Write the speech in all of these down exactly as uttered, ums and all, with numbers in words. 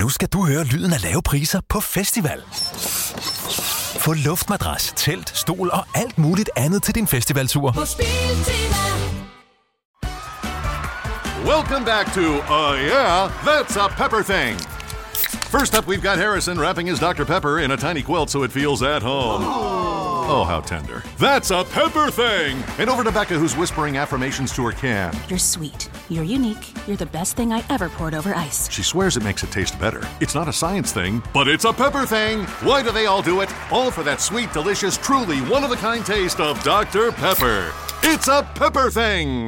nu skal du høre lyden af lave priser på festival. Få luftmadras, telt, stol og alt muligt andet til din festivaltur. På Spiltema. Welcome back to, uh, yeah, that's a pepper thing. First up, we've got Harrison wrapping his Doctor Pepper in a tiny quilt so it feels at home. Oh, how tender. That's a pepper thing! And over to Becca, who's whispering affirmations to her can. You're sweet. You're unique. You're the best thing I ever poured over ice. She swears it makes it taste better. It's not a science thing, but it's a pepper thing! Why do they all do it? All for that sweet, delicious, truly one-of-a-kind taste of Doctor Pepper. It's a pepper thing!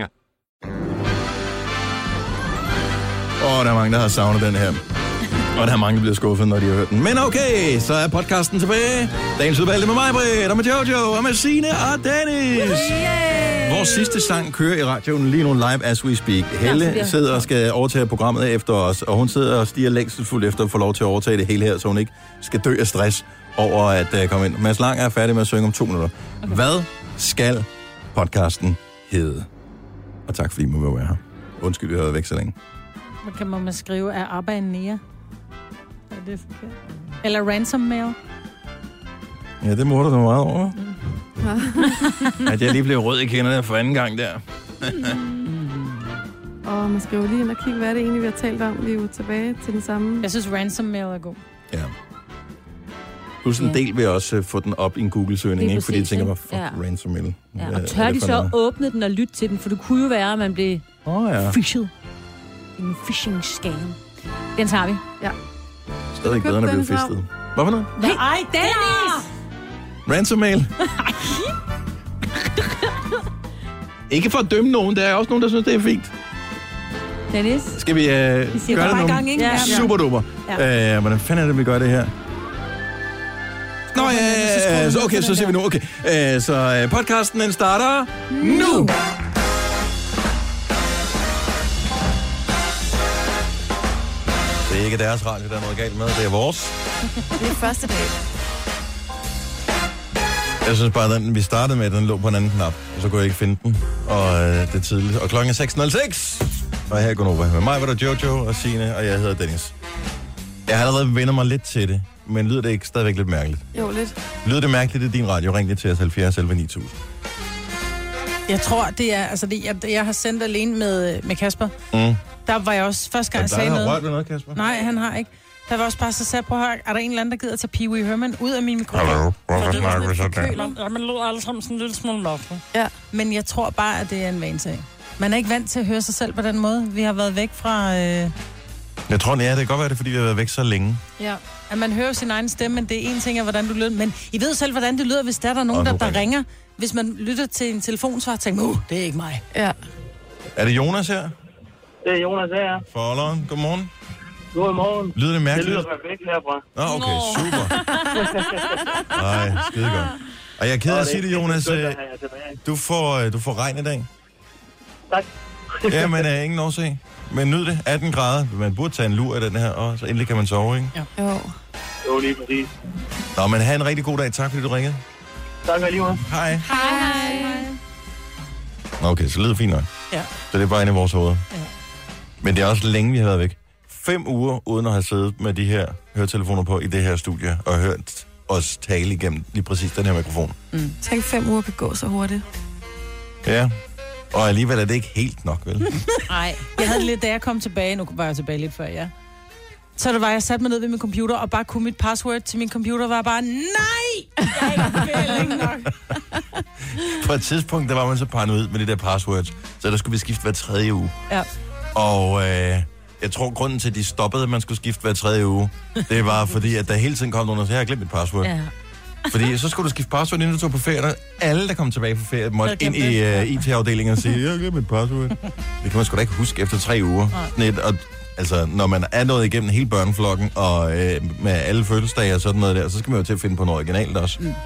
Åh, oh, der er mange, der har savnet den her. Og der er mange, der bliver skuffet, når de har hørt den. Men okay, så er podcasten tilbage. Dagens udvalgte med mig, Britt, og med Jojo, og med Signe og Dennis. Yeah. Vores sidste sang kører i radioen lige nu live as we speak. Helle sidder og skal overtage programmet efter os, og hun sidder og stiger længselsfuldt efter at få lov til at overtage det hele her, så hun ikke skal dø af stress over at uh, komme ind. Mads Lang er færdig med at synge om to minutter. Okay. Hvad skal podcasten hedde? Og tak fordi I må være her. Undskyld, vi har været væk så længe. Hvad kan man skrive af arbejde nære? Er det forkert? Eller ransom mail? Ja, det må du da meget over. Mm. At jeg lige blev rød i kinderne for anden gang der. Og man skal jo lige ind og kigge, hvad er det egentlig, vi har talt om. Vi er jo tilbage til den samme. Jeg synes, ransom mail er god. Ja. Plus en del vil også få den op i en Google-søgning, ikke? Fordi jeg tænker bare, fuck, ja. Ransom mail. Ja, og tør de så åbne den og lytte til den? For det kunne jo være, at man blev oh, ja. fished. En phishing scam. Den tager vi. Ja. Stadig bedre, end at blive fistet. Hvad for noget? Ej, Dennis! Ransom mail. Ikke for at dømme nogen, der er også nogen, der synes, det er fint. Dennis? Skal vi uh, gøre det nu? Gang, ikke? Ja. Super duper. Ja. Uh, hvordan fanden er det, vi gør det her? Nå ja, så okay, så ser vi nu. Okay. Uh, så uh, podcasten, den starter nu! Det er ikke deres radio, der er noget galt med. Det er vores. Det er første dag. Jeg synes bare, at den vi startede med, den lå på en anden knap. Og så kunne jeg ikke finde den. Og øh, det er tidligt. Og klokken er seks nul seks. Og her er Gunova. Med mig var der Jojo og Signe, og jeg hedder Dennis. Jeg har allerede vendt mig lidt til det. Men lyder det ikke stadigvæk lidt mærkeligt? Jo, lidt. Lyder det mærkeligt, det er din radio? Ring lige til os halvfjerds elleve ni tusind. Jeg tror, det er... Altså, det, jeg, jeg har sendt alene med, med Kasper. Mm. Der var jeg også første gang, jeg sagde noget. Har rørt ved noget, Kasper? Nej, han har ikke. Der var også bare så sagde, prøv at høre, er der en eller anden, der gider at tage Pee Wee Herman ud af min mikrofon? Hallo, hvorfor snakker vi sådan der? Ja, man lød alle sammen sådan en lille smule loftet. Ja. Men jeg tror bare, at det er en vanesag. Man er ikke vant til at høre sig selv på den måde. Vi har været væk fra... Øh... Jeg tror, ja, det kan godt være det, fordi vi har været væk så længe. Ja, at man hører sin egen stemme, men det er en ting af, hvordan du lyder. Men I ved selv, hvordan det lyder, hvis der er der nogen, der, der ringer. Hvis man lytter til en telefonsvar og tænker, uh, det er ikke mig. Ja. Er det Jonas her? Det er Jonas her. Followeren, godmorgen. Godmorgen. Lyder det mærkeligt? Det lyder perfekt herfra. Nå, okay, super. Nej, skide godt. Og jeg er ked af at sige det, Jonas. Du får, du får regn i dag. Tak. Jamen, er ingen årsag. Men nyd det. atten grader. Man burde tage en lur af den her, og så endelig kan man sove, ikke? Ja. Jo. Jo, lige præcis. Nå, men have en rigtig god dag. Tak, fordi du ringede. Tak alligevel. Hej. Hej. Hej. Okay, så lyder det fint nok. Ja. Så det er bare inde i vores hoveder. Ja. Men det er også længe, vi har været væk. Fem uger uden at have siddet med de her høretelefoner på i det her studie, og hørt os tale igennem lige præcis den her mikrofon. Mm. Tænk, fem uger kan gå så hurtigt. Ja, og alligevel er det ikke helt nok, vel? Nej, jeg havde lidt, da jeg kom tilbage, nu var jeg tilbage lidt før, ja. Så det var, jeg satte mig ned ved min computer, og bare kunne mit password til min computer var bare, nej! Jeg vil ikke nok. På et tidspunkt, der var man så paranoid med det der passwords, så der skulle vi skifte hver tredje uge. Ja. Og øh, jeg tror, grunden til, at de stoppede, at man skulle skifte hver tredje uge, det var fordi, at der hele tiden kom nogen og sagde, jeg har glemt mit password. Ja. Fordi så skulle du skifte password, inden du tog på ferie, og alle, der kom tilbage på ferie, måtte ind i uh, I T-afdelingen og sige, jeg har glemt mit password. Det kan man sgu da ikke huske efter tre uger. Net, og, altså, når man er nået igennem hele børneflokken, og øh, med alle fødselsdage og sådan noget der, så skal man jo til at finde på noget originalt også. Mm.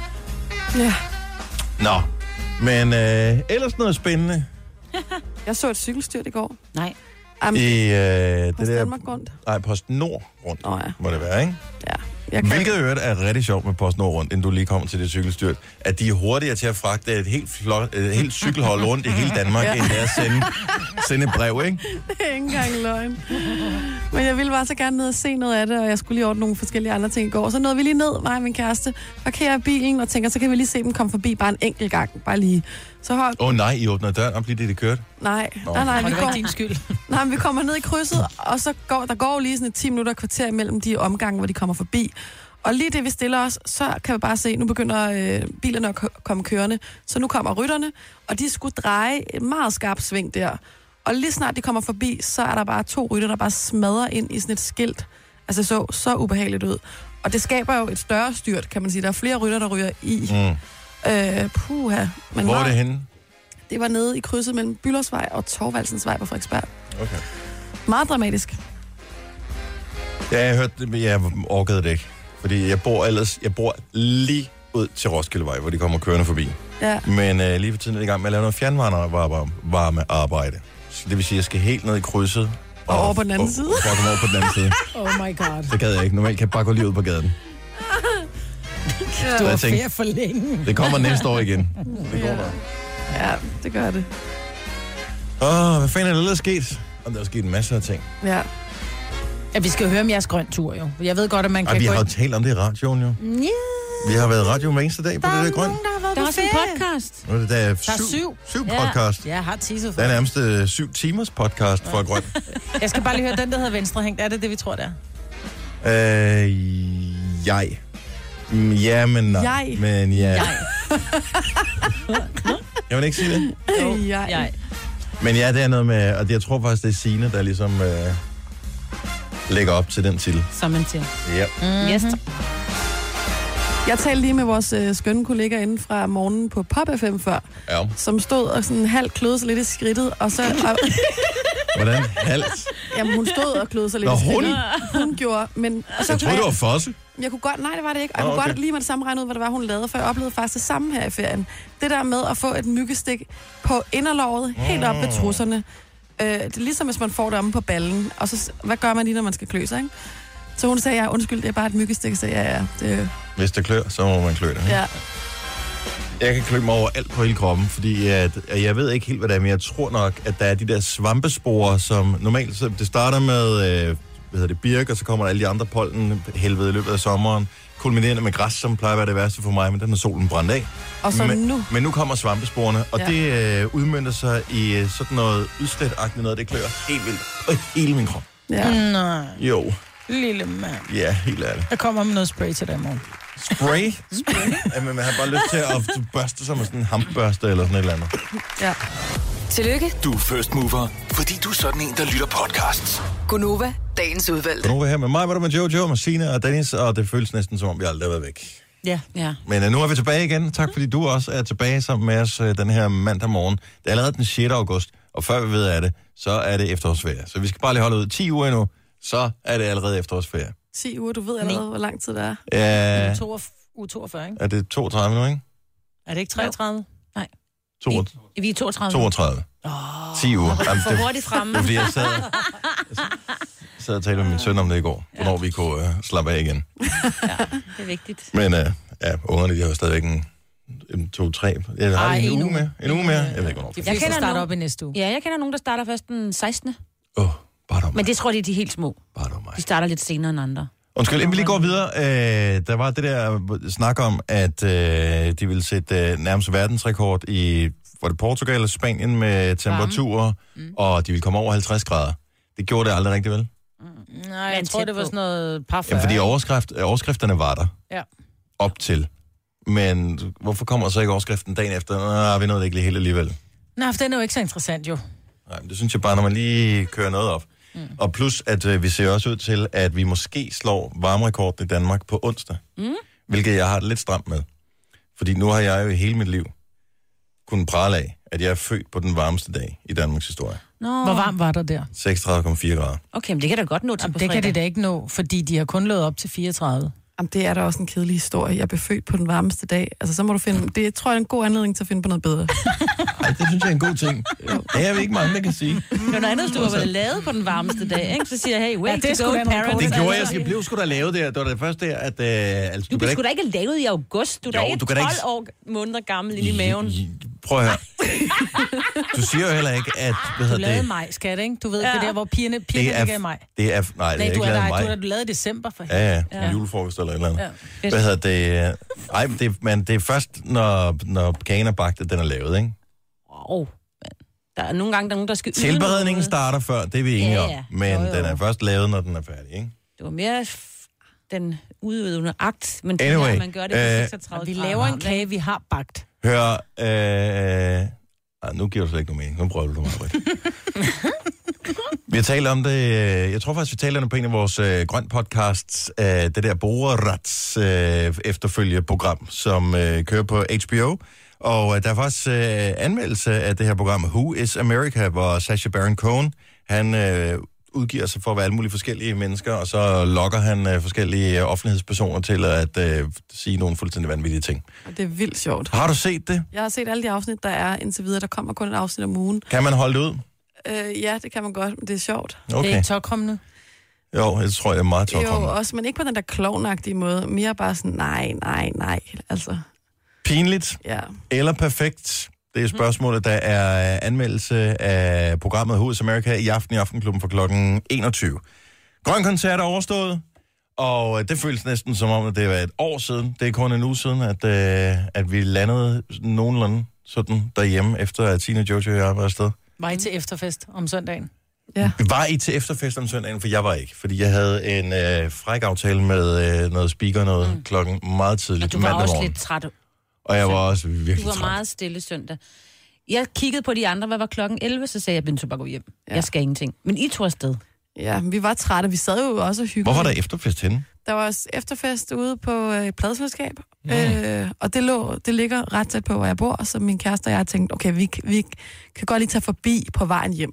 Ja. Nå, men øh, ellers noget spændende. Jeg så et cykelstyrt i går. Nej. Um, I øh, det Post der... Danmark rundt. Nej, Post Nord rundt, oh, ja. må det være, ikke? Ja. Jeg kan... Hvilket øvrigt er rigtig sjovt med Post Nord rundt, inden du lige kommer til det cykelstyrt, at de er hurtigere til at fragte et helt, flot, et helt cykelhold rundt i hele Danmark, ja. end det er at sende sende et brev, ikke? Det er ikke engang løgn. Men jeg ville bare så gerne ned og se noget af det, og jeg skulle lige ordne nogle forskellige andre ting i går. Så nåede vi lige ned, mig og min kæreste, parkerer bilen og tænker, så kan vi lige se dem komme forbi bare en enkelt gang. Bare lige. Så hold... Åh oh, nej, I åbner døren op lige det, det kørte. Nej, Nå. nej, nej. Og Vi det var går... ikke din skyld. Nej, men vi kommer ned i krydset, og så går der går lige sådan et ti minutter kvarter imellem de omgange, hvor de kommer forbi. Og lige det, vi stiller os, så kan vi bare se, nu begynder øh, bilerne at k- komme kørende. Så nu kommer rytterne, og de skulle dreje et meget skarpt sving der. Og lige snart de kommer forbi, så er der bare to rytter, der bare smadrer ind i sådan et skilt. Altså det så så ubehageligt ud. Og det skaber jo et større styrt, kan man sige. Der er flere rytter, der ryger i. Mm. Øh, puha. Men hvor er det henne? Det var nede i krydset mellem Bülowsvej og Thorvaldsensvej på Frederiksberg. Okay. Meget dramatisk. Ja, jeg hørte det, men jeg orkede det ikke. Fordi jeg bor ellers, jeg bor lige ud til Roskildevej, hvor de kommer kørende forbi. Ja. Men øh, lige for tiden er jeg i gang med at lave noget fjernvarme arbejde. Så det vil sige, at jeg skal helt ned i krydset. Og, og over på den anden og, side. For at komme over på den anden side. Oh my god. Det gad jeg ikke. Normalt kan jeg bare gå lige ud på gaden. Du var ferie for længe. Det kommer næste år igen. Det går ja. der. Ja, det gør det. Åh, oh, hvad fanden er det, der er sket? Og der er sket en masse af ting. Ja. Ja, vi skal jo høre om jeres grøn tur, jo. Jeg ved godt, at man Ej, kan vi gå har jo ind... talt om det i radioen, jo. Yeah. Vi har været i radio hver eneste dag på Der det der er grøn. nogen, der har været Der er på også en ferie. podcast. Nu er det der, Der er syv, syv. syv Ja. podcast. Ja, jeg har teaset for Der er nærmest øh, syv timers podcast for grøn. Jeg skal bare lige høre den, der hedder Venstrehængt. Er det det, vi tror, det er? Øh, jeg. Mm, Ja, men nej. Jeg. Men ja. Jeg. Kan man ikke sige det? Jeg. Jeg. Men ja, det er noget med, og jeg tror faktisk, det er Signe, der ligesom øh, lægger op til den titel. Som man siger. Ja. Mm-hmm. Yes. Jeg talte lige med vores øh, skønne kollega inden fra morgenen på Pop F M før, Ja. som stod og sådan halvt kløede sig lidt i skridtet, og så... Og, Hvordan? Hals? jamen, hun stod og kløede sig lidt Nå, i hun? skridtet. Hun gjorde, men... Og så Jeg troede, det var Fosse. Jeg kunne godt, nej, det var det ikke. Og jeg Nå, kunne okay. godt lige med det samme regne ud, hvad det var, hun lavede, for jeg oplevede faktisk det samme her i ferien. Det der med at få et myggestik på inderlåret, helt op ved trusserne. Øh, det er ligesom, hvis man får det omme på ballen. Og så, hvad gør man lige, når man skal klø sig, ikke? Så hun sagde, ja, undskyld, det er bare et myggestik. Så ja, ja, det... Hvis det klør, så må man klø det. Ja. Jeg kan klø mig over alt på hele kroppen, fordi at, at jeg ved ikke helt, hvad det er, men jeg tror nok, at der er de der svampesporer, som normalt, så det starter med, øh, hvad hedder det, birk, og så kommer der alle de andre pollen helvede i løbet af sommeren, kulminerende med græs, som plejer at være det værste for mig, men den er solen brændt af. Og så men, nu. Men nu kommer svampesporene, og Ja. det øh, udmønter sig i øh, sådan noget udslætagtigt noget, det klør helt vildt. Øh, hele min krop. Ja. Nej, Jo, lille mand. ja, helt ærligt. Jeg kommer med noget spray til dig i morgen. Spray? Spray? Jamen, man har bare lyst til at børste sig med sådan en hampbørste eller sådan et eller andet. Ja. Tillykke, Du er first mover, fordi du er sådan en, der lytter podcasts. Gunova, dagens udvalgte. Nu er vi her med mig, var der med Jojo, med Signe og Dennis, og det føles næsten som om, vi aldrig har været væk. Ja. Ja. Men uh, nu er vi tilbage igen. Tak fordi du også er tilbage sammen med os uh, den her mandag morgen. Det er allerede den sjette august, og før vi ved af det, så er det efterårsferie. Så vi skal bare lige holde ud ti uger endnu, så er det allerede efterårsferie. ti uger, du ved allerede, hvor lang tid det er. Ja, uge toogfyrre, ikke? er det toogtredive nu, ikke? Er det ikke treogtredive? Nej. toogtredive. Vi, vi er toogtredive. toogtredive. ti uger. Jamen, For det, hurtigt fremme. det er fordi, jeg sad, jeg sad og talte med min søn om det i går, hvornår vi kunne uh, slappe af igen. Det er vigtigt. Men uh, ja, ungerne, de har jo stadigvæk en, en to, tre, jeg har Ej, en, en uge uge. med. En uge mere? Jeg ved ikke, hvornår. De Jeg fleste kender starter nogen- op i næste uge. Ja, jeg kender nogen, der starter først den sekstende Åh, oh, bare dog mig. Men det tror jeg, de er helt små. Bare dog mig. De starter lidt senere end andre. Undskyld, inden vi lige går videre, øh, der var det der snak om, at øh, de ville sætte øh, nærmest verdensrekord i, var det Portugal og Spanien med temperaturer, mm. og de ville komme over halvtreds grader. Det gjorde det aldrig rigtigt, vel? Nej, jeg Men tror, tæt det var på. sådan noget par fyrre. Jamen, fordi ikke? overskrift, overskrifterne var der Ja. op til. Men hvorfor kommer så ikke overskriften dagen efter? Nå, vi nåede det ikke lige helt alligevel. Nej, for den er jo ikke så interessant, jo. Nej, men det synes jeg bare, når man lige kører noget op. Mm. Og plus, at øh, vi ser også ud til, at vi måske slår varmerekorden i Danmark på onsdag. Mm. Hvilket jeg har det lidt stramt med. Fordi nu har jeg jo i hele mit liv kunnet prale af, at jeg er født på den varmeste dag i Danmarks historie. Nå. Hvor varmt var der der? seksogtredive komma fire grader. Okay, men det kan da godt nå til Jamen, på det fredag. kan de da ikke nå, fordi de har kun løbet op til fireogtredive. Jamen, det er da også en kedelig historie. Jeg blev født på den varmeste dag. Altså, så må du finde... Det tror jeg er en god anledning til at finde på noget bedre. Ej, det synes jeg er en god ting. Det er vi ikke mange, der kan sige. Det var noget andet, hvis du var blevet lavet på den varmeste dag, ikke? Så siger jeg, hey, way Ja, ja, det er to sgu go, da en rekord. parents. Det gjorde jeg. Jeg blev sgu da lavet der. Det var det første der, at... Øh, altså, Du kan blev sgu da ikke lavet i august. Du er da Jo, ikke du kan da tolv ikke- år måneder gammel inde i maven. Prøv at høre. Du siger jo heller ikke, at... Hvad Du hedder lavede det? maj, skat, ikke? Du ved, Ja. det der, hvor pigerne, Det pigerne er, ligger i maj. det er, nej, det Nej, er du ikke er lavet nej, mig. du, er- du lavede i december for Ja, ja, Ja. en julefrokost eller et eller andet. Ja. Hvad hedder det? Ej, men det, men det er først, når, når kagen er bagt, at den er lavet, ikke? Åh, oh, der er nogle gange, der er nogen, der skal yde Tilberedningen noget. starter før, det er vi enige Ja, om. ja. Men Jo, jo. den er først lavet, når den er færdig, ikke? Det var mere f- den udøvende akt, men det Anyway, her, man gør det på øh, seksogtredive Vi grader laver en varmt, kage, ikke? vi har bagt. Hør, øh... Ej, nu giver du slet ikke nogen mening. Nu prøver du mig, Britt. Vi har talt om det, øh, jeg tror faktisk, vi talte om det på en af vores øh, grøn podcasts, øh, det der Borerats øh, efterfølgeprogram, som øh, kører på H B O. Og øh, der er faktisk øh, anmeldelse af det her program, Who is America, hvor Sacha Baron Cohen, han øh, udgiver sig for at være alle mulige forskellige mennesker, og så lokker han øh, forskellige øh, offentlighedspersoner til at øh, sige nogle fuldstændig vanvittige ting. Og det er vildt sjovt. Har du set det? Jeg har set alle de afsnit, der er indtil videre. Der kommer kun et afsnit om ugen. Kan man holde det ud? Øh, ja, det kan man godt, men det er sjovt. Det er Okay. ikke tokrummende. Jo, jeg tror, jeg er meget Jo, tårkommende. også, men ikke på den der klovnagtige måde. Mere bare sådan, nej, nej, nej. Altså, Pinligt ja. eller perfekt? Det er spørgsmålet. Der er anmeldelse af programmet Who is America i aften i Aftenklubben for klokken enogtyve. Grøn koncert er overstået, og det føles næsten som om, at det var et år siden. Det er kun en uge siden, at, øh, at vi landede nogenlunde sådan derhjemme, efter at Tina, Jojo og jeg var afsted. Var I til efterfest om søndagen? Ja. Var I til efterfest om søndagen? For jeg var ikke, fordi jeg havde en øh, fræk aftale med øh, noget speaker noget mm. klokken meget tidligt Og du var mandag også morgen. lidt træt. Og jeg var også virkelig Du var træt. meget stille søndag. Jeg kiggede på de andre, hvad var klokken elleve, så sagde jeg, jeg bare gå hjem. Ja. Jeg skal ingenting. Men I tog afsted. Ja, vi var trætte. Vi sad jo også og hyggede. Hvor var der efterfest henne? Der var også efterfest ude på øh, et pladeselskab, mm. øh, og det, lå, det ligger ret tæt på, hvor jeg bor, så min kæreste og jeg tænkte, okay, vi, vi kan godt lige tage forbi på vejen hjem.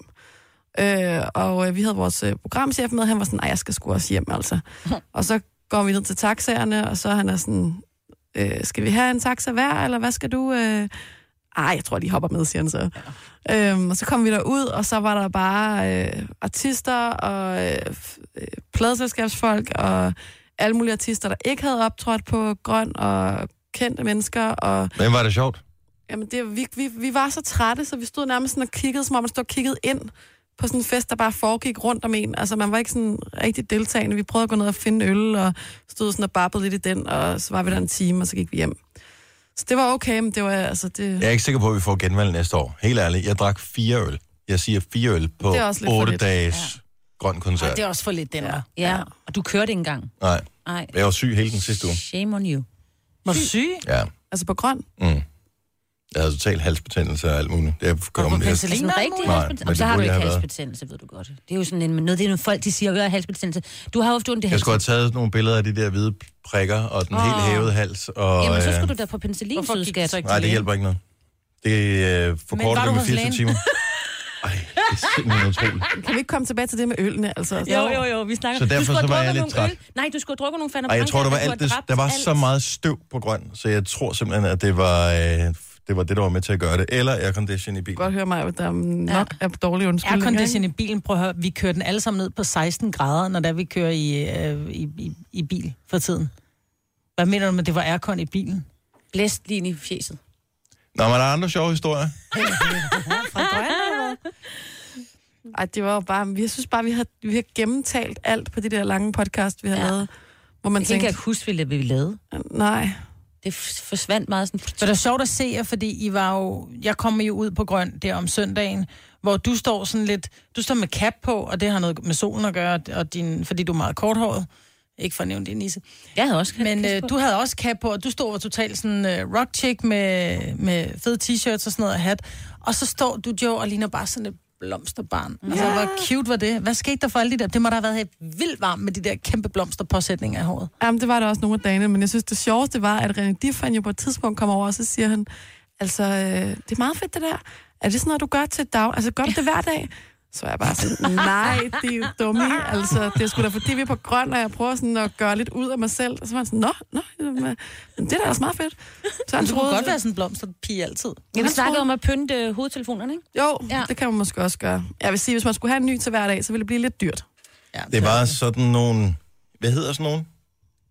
Øh, og øh, vi havde vores øh, programchef med, han var sådan, nej, jeg skal sgu også hjem, altså. Og så går vi ned til taxaerne, og så han er sådan, øh, skal vi have en taxa hver, eller hvad skal du? Øh? Ej, jeg tror, de hopper med, siger han så. Ja. Øhm, og så kom vi derud, og så var der bare øh, artister og øh, øh, pladeselskabsfolk og alle mulige artister, der ikke havde optrådt på Grøn, og kendte mennesker. Og, Hvem var det sjovt? jamen, det, vi, vi, vi var så trætte, så vi stod nærmest sådan og kiggede, som om man stod og kiggede ind på sådan en fest, der bare foregik rundt om en. Altså, man var ikke sådan rigtig deltagende. Vi prøvede at gå ned og finde øl, og stod sådan og babbede lidt i den, og så var vi der en time, og så gik vi hjem. Så det var okay, men det var altså... Det... Jeg er ikke sikker på, at vi får genvalg næste år. Helt ærligt, jeg drak fire øl. Jeg siger fire øl på Det er også lidt for otte lidt. dages Ja. grøn koncert. Ej, det er også for lidt, den Ja. var. Ja, og du kørte ikke engang. Nej, Nej. jeg var syg hele den sidste uge. Shame on you. Var du syg? Ja, Altså på Grøn? mm. Jeg havde totalt halsbetændelse og alt muligt. Det er Og på penicillin? Altså, og alt rigtig muligt? Nej, halsbetændelse. men Og så det har du burde ikke jeg have været. halsbetændelse, ved du godt. Det er jo sådan en, noget, det er nogle folk, de siger, at jeg har halsbetændelse. Du har jo haft ondt i Jeg halsen. skulle have taget nogle billeder af de der hvide prikker og den oh. helt hævede hals. Og, Jamen, så øh, skulle du da på penicillin, Hvorfor gik du sødskat. så ikke Nej, til det lægen? hjælper ikke noget. Det øh, var forkorter du det med hos fireogtyve lægen? timer. Ej, det er simpelthen utroligt. Kan vi ikke komme tilbage til det med ølene? Altså, Jo, jo, jo, vi snakker. Så derfor du skulle så have var jeg drukket lidt nogle træt. øl. Nej, du skulle have drukket nogle Fanta Ej, jeg tror, der var, Branca, alt du det, har dræbt der var alt. så meget støv på grøn, så jeg tror simpelthen, at det var, øh, det var det, der var med til at gøre det. Eller aircondition i bilen. Godt høre mig, at der nok er dårlige undskyldninger. Aircondition i bilen, prøv at høre, vi kører den alle sammen ned på seksten grader, når der vi kører i, øh, i, i, i bil for tiden. Hvad mener du med, det var aircon i bilen? Blæst lige ind i fjeset. Nå, men der er andre sjove historier. Fra Grøn, eller hvad? Ej, det var jo bare... Jeg synes bare, vi har, vi har gennemtalt alt på de der lange podcast, vi har Ja. ja. lavet. Hvor man Jeg kan ikke tænkte, huske, hvad vi lavede. nej. Det f- forsvandt meget sådan... Så det er sjovt at se jer, fordi I var jo... Jeg kommer jo ud på Grøn der om søndagen, hvor du står sådan lidt... Du står med cap på, og det har noget med solen at gøre, og din, fordi du er meget korthåret. Ikke for at nævne det, Nisse. Jeg havde også Men øh, du havde også cap på, og du stod og totalt sådan øh, rock chick med, med fede t-shirts og sådan noget og hat. Og så står du, Joe, og ligner bare sådan et blomsterbarn. Ja. Altså, hvor cute var det? Hvad skete der for alle de der? Det må da have været helt vildt varmt med de der kæmpe blomsterpåsætninger i håret. Jamen, det var der også nogle af dagene, men jeg synes, det sjoveste var, at René Diffan jo på et tidspunkt kom over, og så siger han, altså, øh, det er meget fedt det der. Er det sådan noget, du gør til dag? Altså, gør du det hver dag? Så er jeg bare sådan, nej, det er jo dumme. Altså, det er sgu da fordi, vi er på Grøn, og jeg prøver sådan at gøre lidt ud af mig selv. Og så var han sådan, nå, nå, men det er da også meget fedt. Så han Du troede, kunne godt være sådan en blomsterpige altid. Ja, vi Han snakkede troede- om at pynte øh, hovedtelefonerne, ikke? Jo, Ja. ja. Det kan man måske også gøre. Jeg vil sige, hvis man skulle have en ny til hver dag, så ville det blive lidt dyrt. Ja, Det er bare sådan nogle... Hvad hedder sådan nogle?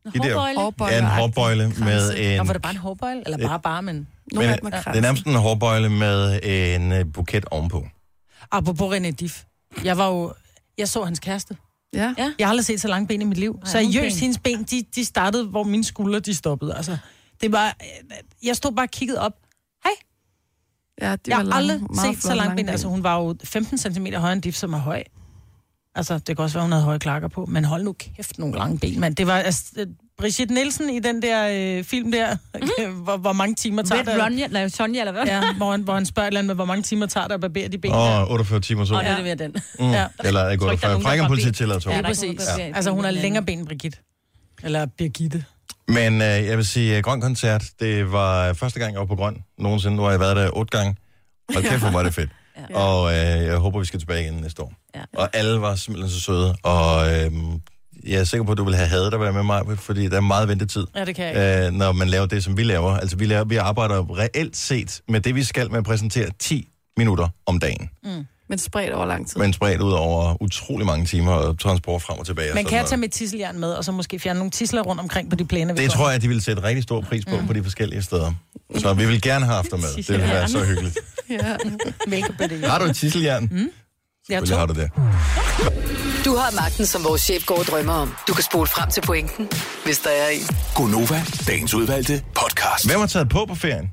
De der- Hårbøjle? Hårbøjle. Ja, en hårbøjle med Nå, en... var det bare en hårbøjle? Eller bare bare, men... Nogle Men, af dem er det er kranse. nærmest en hårbøjle med en øh, buket ovenpå. Apropos René Diff. Jeg var jo... Jeg så hans kæreste. Ja. Ja. Jeg har aldrig set så lange ben i mit liv. Ej, hun Seriøst, ben. hendes ben, de, de startede, hvor mine skuldre, de stoppede. Altså, det var... Jeg stod bare og kiggede op. Hej. Ja, de Jeg var har lange, aldrig meget set så flotte, lange ben. Altså, hun var jo femten centimeter højere end Diff, som er høj. Altså, det kan også være, hun havde høje klakker på. Men hold nu kæft, nogle lange ben, mand. Det var altså, Brigitte Nielsen i den der øh, film der, mm-hmm. hvor, hvor mange timer tager Red Ronja, eller Sonja, eller hvad? Ja, hvor han, hvor han spørger et eller andet med, hvor mange timer tager der at barbere de ben der. Og otteogfyrre timer så. Åh, det er det ved den. Mm. Ja. Eller ikke Tryk, der er otteogfyrre. nogen, der Frækker bare politiet bed- til, eller to. Ja, Ja, der er præcis. kun- Ja. Altså, hun har længere ben, Brigitte. Eller Birgitte. Men øh, jeg vil sige, uh, Grøn Koncert, det var første gang, jeg var på Grøn nogensinde. Nu har jeg været der otte gange. Og kæft, hvor var det fedt. Ja. Og øh, jeg håber, vi skal tilbage igen næste år. Ja. Og alle var simpelthen så søde. Og øh, jeg er sikker på, at du vil have hadet at være med mig, fordi der er meget ventetid, Ja, det kan jeg øh, når man laver det, som vi laver. Altså, vi, laver, vi arbejder reelt set med det, vi skal med at præsentere ti minutter om dagen. Mm. Men spredt over lang tid. Men spredt ud over utrolig mange timer og transport frem og tilbage. og Man sådan kan noget. tage med tisseljern med, og så måske fjerne nogle tisler rundt omkring på de plæner, vi Det går. tror jeg, at de vil sætte rigtig stor pris på, mm. på de forskellige steder. Så vi vil gerne have haft dig med. Det vil være så hyggeligt. Ja. Mælkebøtte. Har du et tisseljern? Mm. Jeg Selvfølgelig har du det. Du har magten, som vores chef går og drømmer om. Du kan spole frem til pointen, hvis der er en. Gonova, dagens udvalgte podcast. Hvem har taget på på ferien?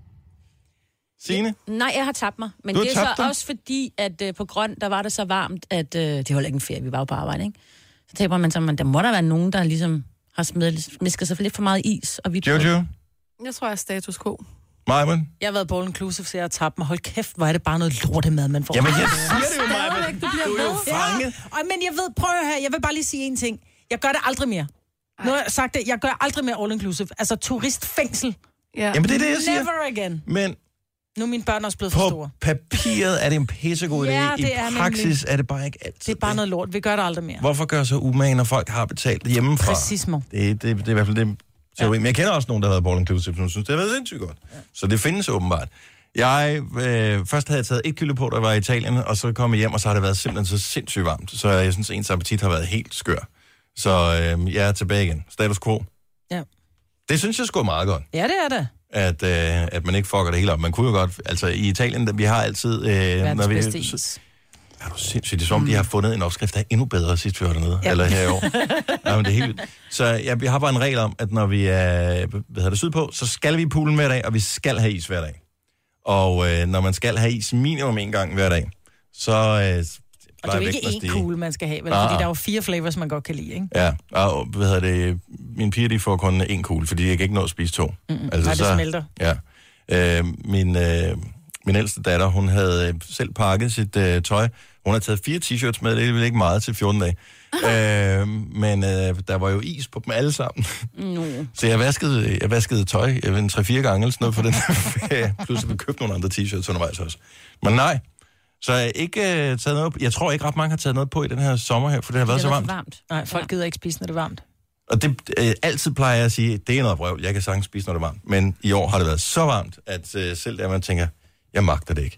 Signe? Nej, jeg har tabt mig. Men Du har det er så tabt dig? også fordi, at øh, på Grøn, der var det så varmt, at øh, det var ikke en ferie, vi var jo på arbejde, ikke? Så tænker man så, man, der må der være nogen, der ligesom har smidt, misket sig for lidt for meget is. Og vi Jojo? Jeg tror, jeg er status quo. Majben? Jeg har været på all inclusive, så jeg har tabt mig. Hold kæft, hvor er det bare noget lortemad, man får. Jamen, jeg siger det jo, Majben. Du Du er jo fanget. Ja. Og, men jeg ved, prøv at høre, jeg vil bare lige sige en ting. Jeg gør det aldrig mere. Nu har jeg sagt det, jeg gør aldrig mere all inclusive. Altså turistfængsel. Ja. Jamen, det er det, jeg siger. Never again. Men Nu er mine børn også blevet for store. på papiret er det en pissegod idé. Ja, I det er praksis nemlig. er det bare ikke altid. Det er bare noget lort. Vi gør det aldrig mere. Hvorfor gør så umage, når folk har betalt hjemmefra? Præcismo. Det, det, det er i hvert fald det. Ja. Men jeg kender også nogen, der har været på all inclusive, som synes, det har været sindssygt godt. Ja. Så det findes åbenbart. Jeg øh, først havde jeg taget et kilo på, da jeg var i Italien, og så kom jeg hjem, og så har det været simpelthen så sindssygt varmt. Så jeg synes, ens appetit har været helt skør. Så øh, jeg er tilbage igen. Status quo. Ja. Det synes jeg sgu er meget godt, Ja, det er det. at, øh, at man ikke fucker det hele op. Man kunne jo godt, altså i Italien, der- vi har altid... Øh, Verdens vi, bedste is. Er du sindssygt? Det er som om, de har fundet en opskrift, der er endnu bedre sidst vi var dernede. Ja. Eller her i år. Ja, men det er helt vildt. Så jeg, jeg har bare en regel om, at når vi er hvad hedder det, sydpå, så skal vi i poolen hver dag, og vi skal have is hver dag. Og øh, når man skal have is minimum en gang hver dag, så... Øh, Og det er jo ikke én kugle, man skal have, vel? Fordi der er jo fire flavors, man godt kan lide, ikke? Ja, og hvad hedder det, mine piger, de får kun en kugle, fordi jeg kan ikke nå at spise to. Mm-mm. Altså, Nej, det så, smelter. Ja. Øh, min, øh, min ældste datter, hun havde øh, selv pakket sit øh, tøj. Hun har taget fire t-shirts med, det er vel ikke meget til fjorten dage. øh, men øh, der var jo is på dem alle sammen. No. Så jeg vaskede, jeg vaskede tøj øh, en tre-fire gange eller sådan noget for den her ferie. Pludselig vi købte nogle andre t-shirts undervejs også. Men nej, så jeg ikke øh, taget noget på. Jeg tror ikke ret mange har taget noget på i den her sommer her, for det har været Det så er varmt. varmt. Nej, folk gider ikke spise, når det er varmt. Og det øh, altid plejer jeg at sige, det er noget vrøvl, jeg kan sagtens spise, når det er varmt. Men i år har det været så varmt, at øh, selv der man tænker, jeg magter det ikke.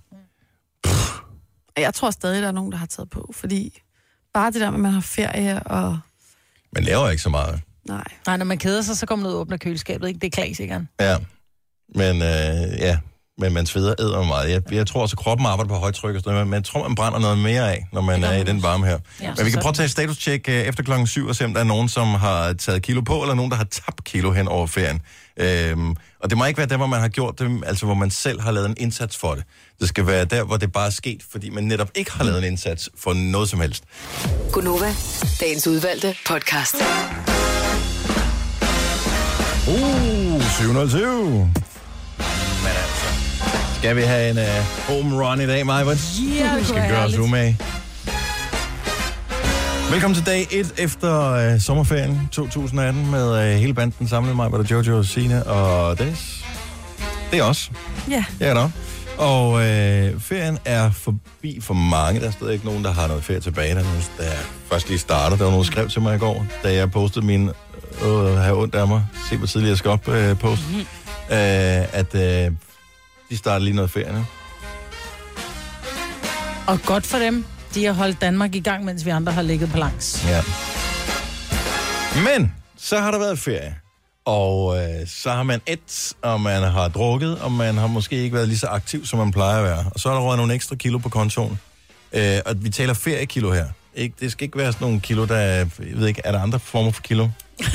Jeg tror stadig, der er nogen, der har taget på, fordi bare det der med, at man har ferie og... Man laver ikke så meget. Nej. Nej, når man keder sig, så kommer man ud og åbner køleskabet, ikke? Det er klassikeren. Ja, men øh, ja, men man sveder æder meget. Jeg, jeg tror også, at kroppen arbejder på højtryk og sådan noget, men jeg tror, man brænder noget mere af, når man er i den varme her. Ja, Men vi kan prøve at tage et status-check øh, efter klokken syv og se, om der er nogen, som har taget kilo på, eller nogen, der har tabt kilo hen over ferien. Øhm, og det må ikke være der, hvor man har gjort det, altså hvor man selv har lavet en indsats for det. Det skal være der, hvor det bare er sket, fordi man netop ikke har lavet en indsats for noget som helst. Gonova, dagens udvalgte podcast. Uh, syv nul syv. Men altså, skal vi have en uh, home run i dag, Majbert? Ja, Vi skal gøre os umage. Velkommen til dag et efter uh, sommerferien to tusind atten med uh, hele banden samlet. Majbert og Jojo, Signe og Dennis. Det er os. Ja. Jeg er der. Og øh, ferien er forbi for mange. Der er stadig ikke nogen, der har noget ferie tilbage. Der er nogen, der først lige starter. Der var nogen, der skrev til mig i går, da jeg postede min øh, have ondt af mig. Se, hvor tidligt jeg skal op øh, post. Mm-hmm. Øh, at øh, de starter lige noget ferie nu. Og godt for dem. De har holdt Danmark i gang, mens vi andre har ligget på langs. Ja. Men så har der været ferie. Og øh, så har man et, og man har drukket, og man har måske ikke været lige så aktiv, som man plejer at være. Og så er der røget nogle ekstra kilo på kontoen. Øh, og vi taler feriekilo her. Ikke, det skal ikke være sådan nogle kilo, der... Jeg ved ikke, er der andre former for kilo?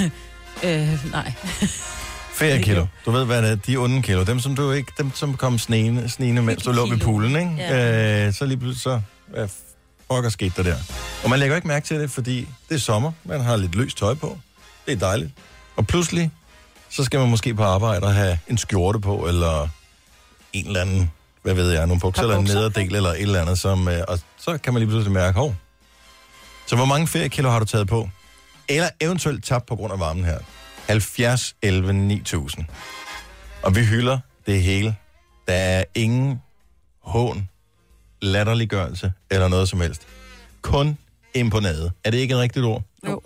øh, nej. Feriekilo. Du ved, hvad det er? De onde kilo. Dem, som du ikke... Dem, som kom snigende, snigende mens du lå ved poolen, ikke? Ja. Øh, så lige pludselig så... Hvad fucker skete der der? Og man lægger ikke mærke til det, fordi det er sommer. Man har lidt løst tøj på. Det er dejligt. Og pludselig, så skal man måske på arbejde og have en skjorte på, eller en eller anden, hvad ved jeg, nogle bukser, eller en nederdel, eller et eller andet, som, og så kan man lige pludselig mærke, hov. Så hvor mange feriekilo har du taget på? Eller eventuelt tabt på grund af varmen her? halvfjerds elleve ni tusind. Og vi hylder det hele. Der er ingen hån, latterliggørelse, eller noget som helst. Kun imponeret. Er det ikke et rigtigt ord? Jo.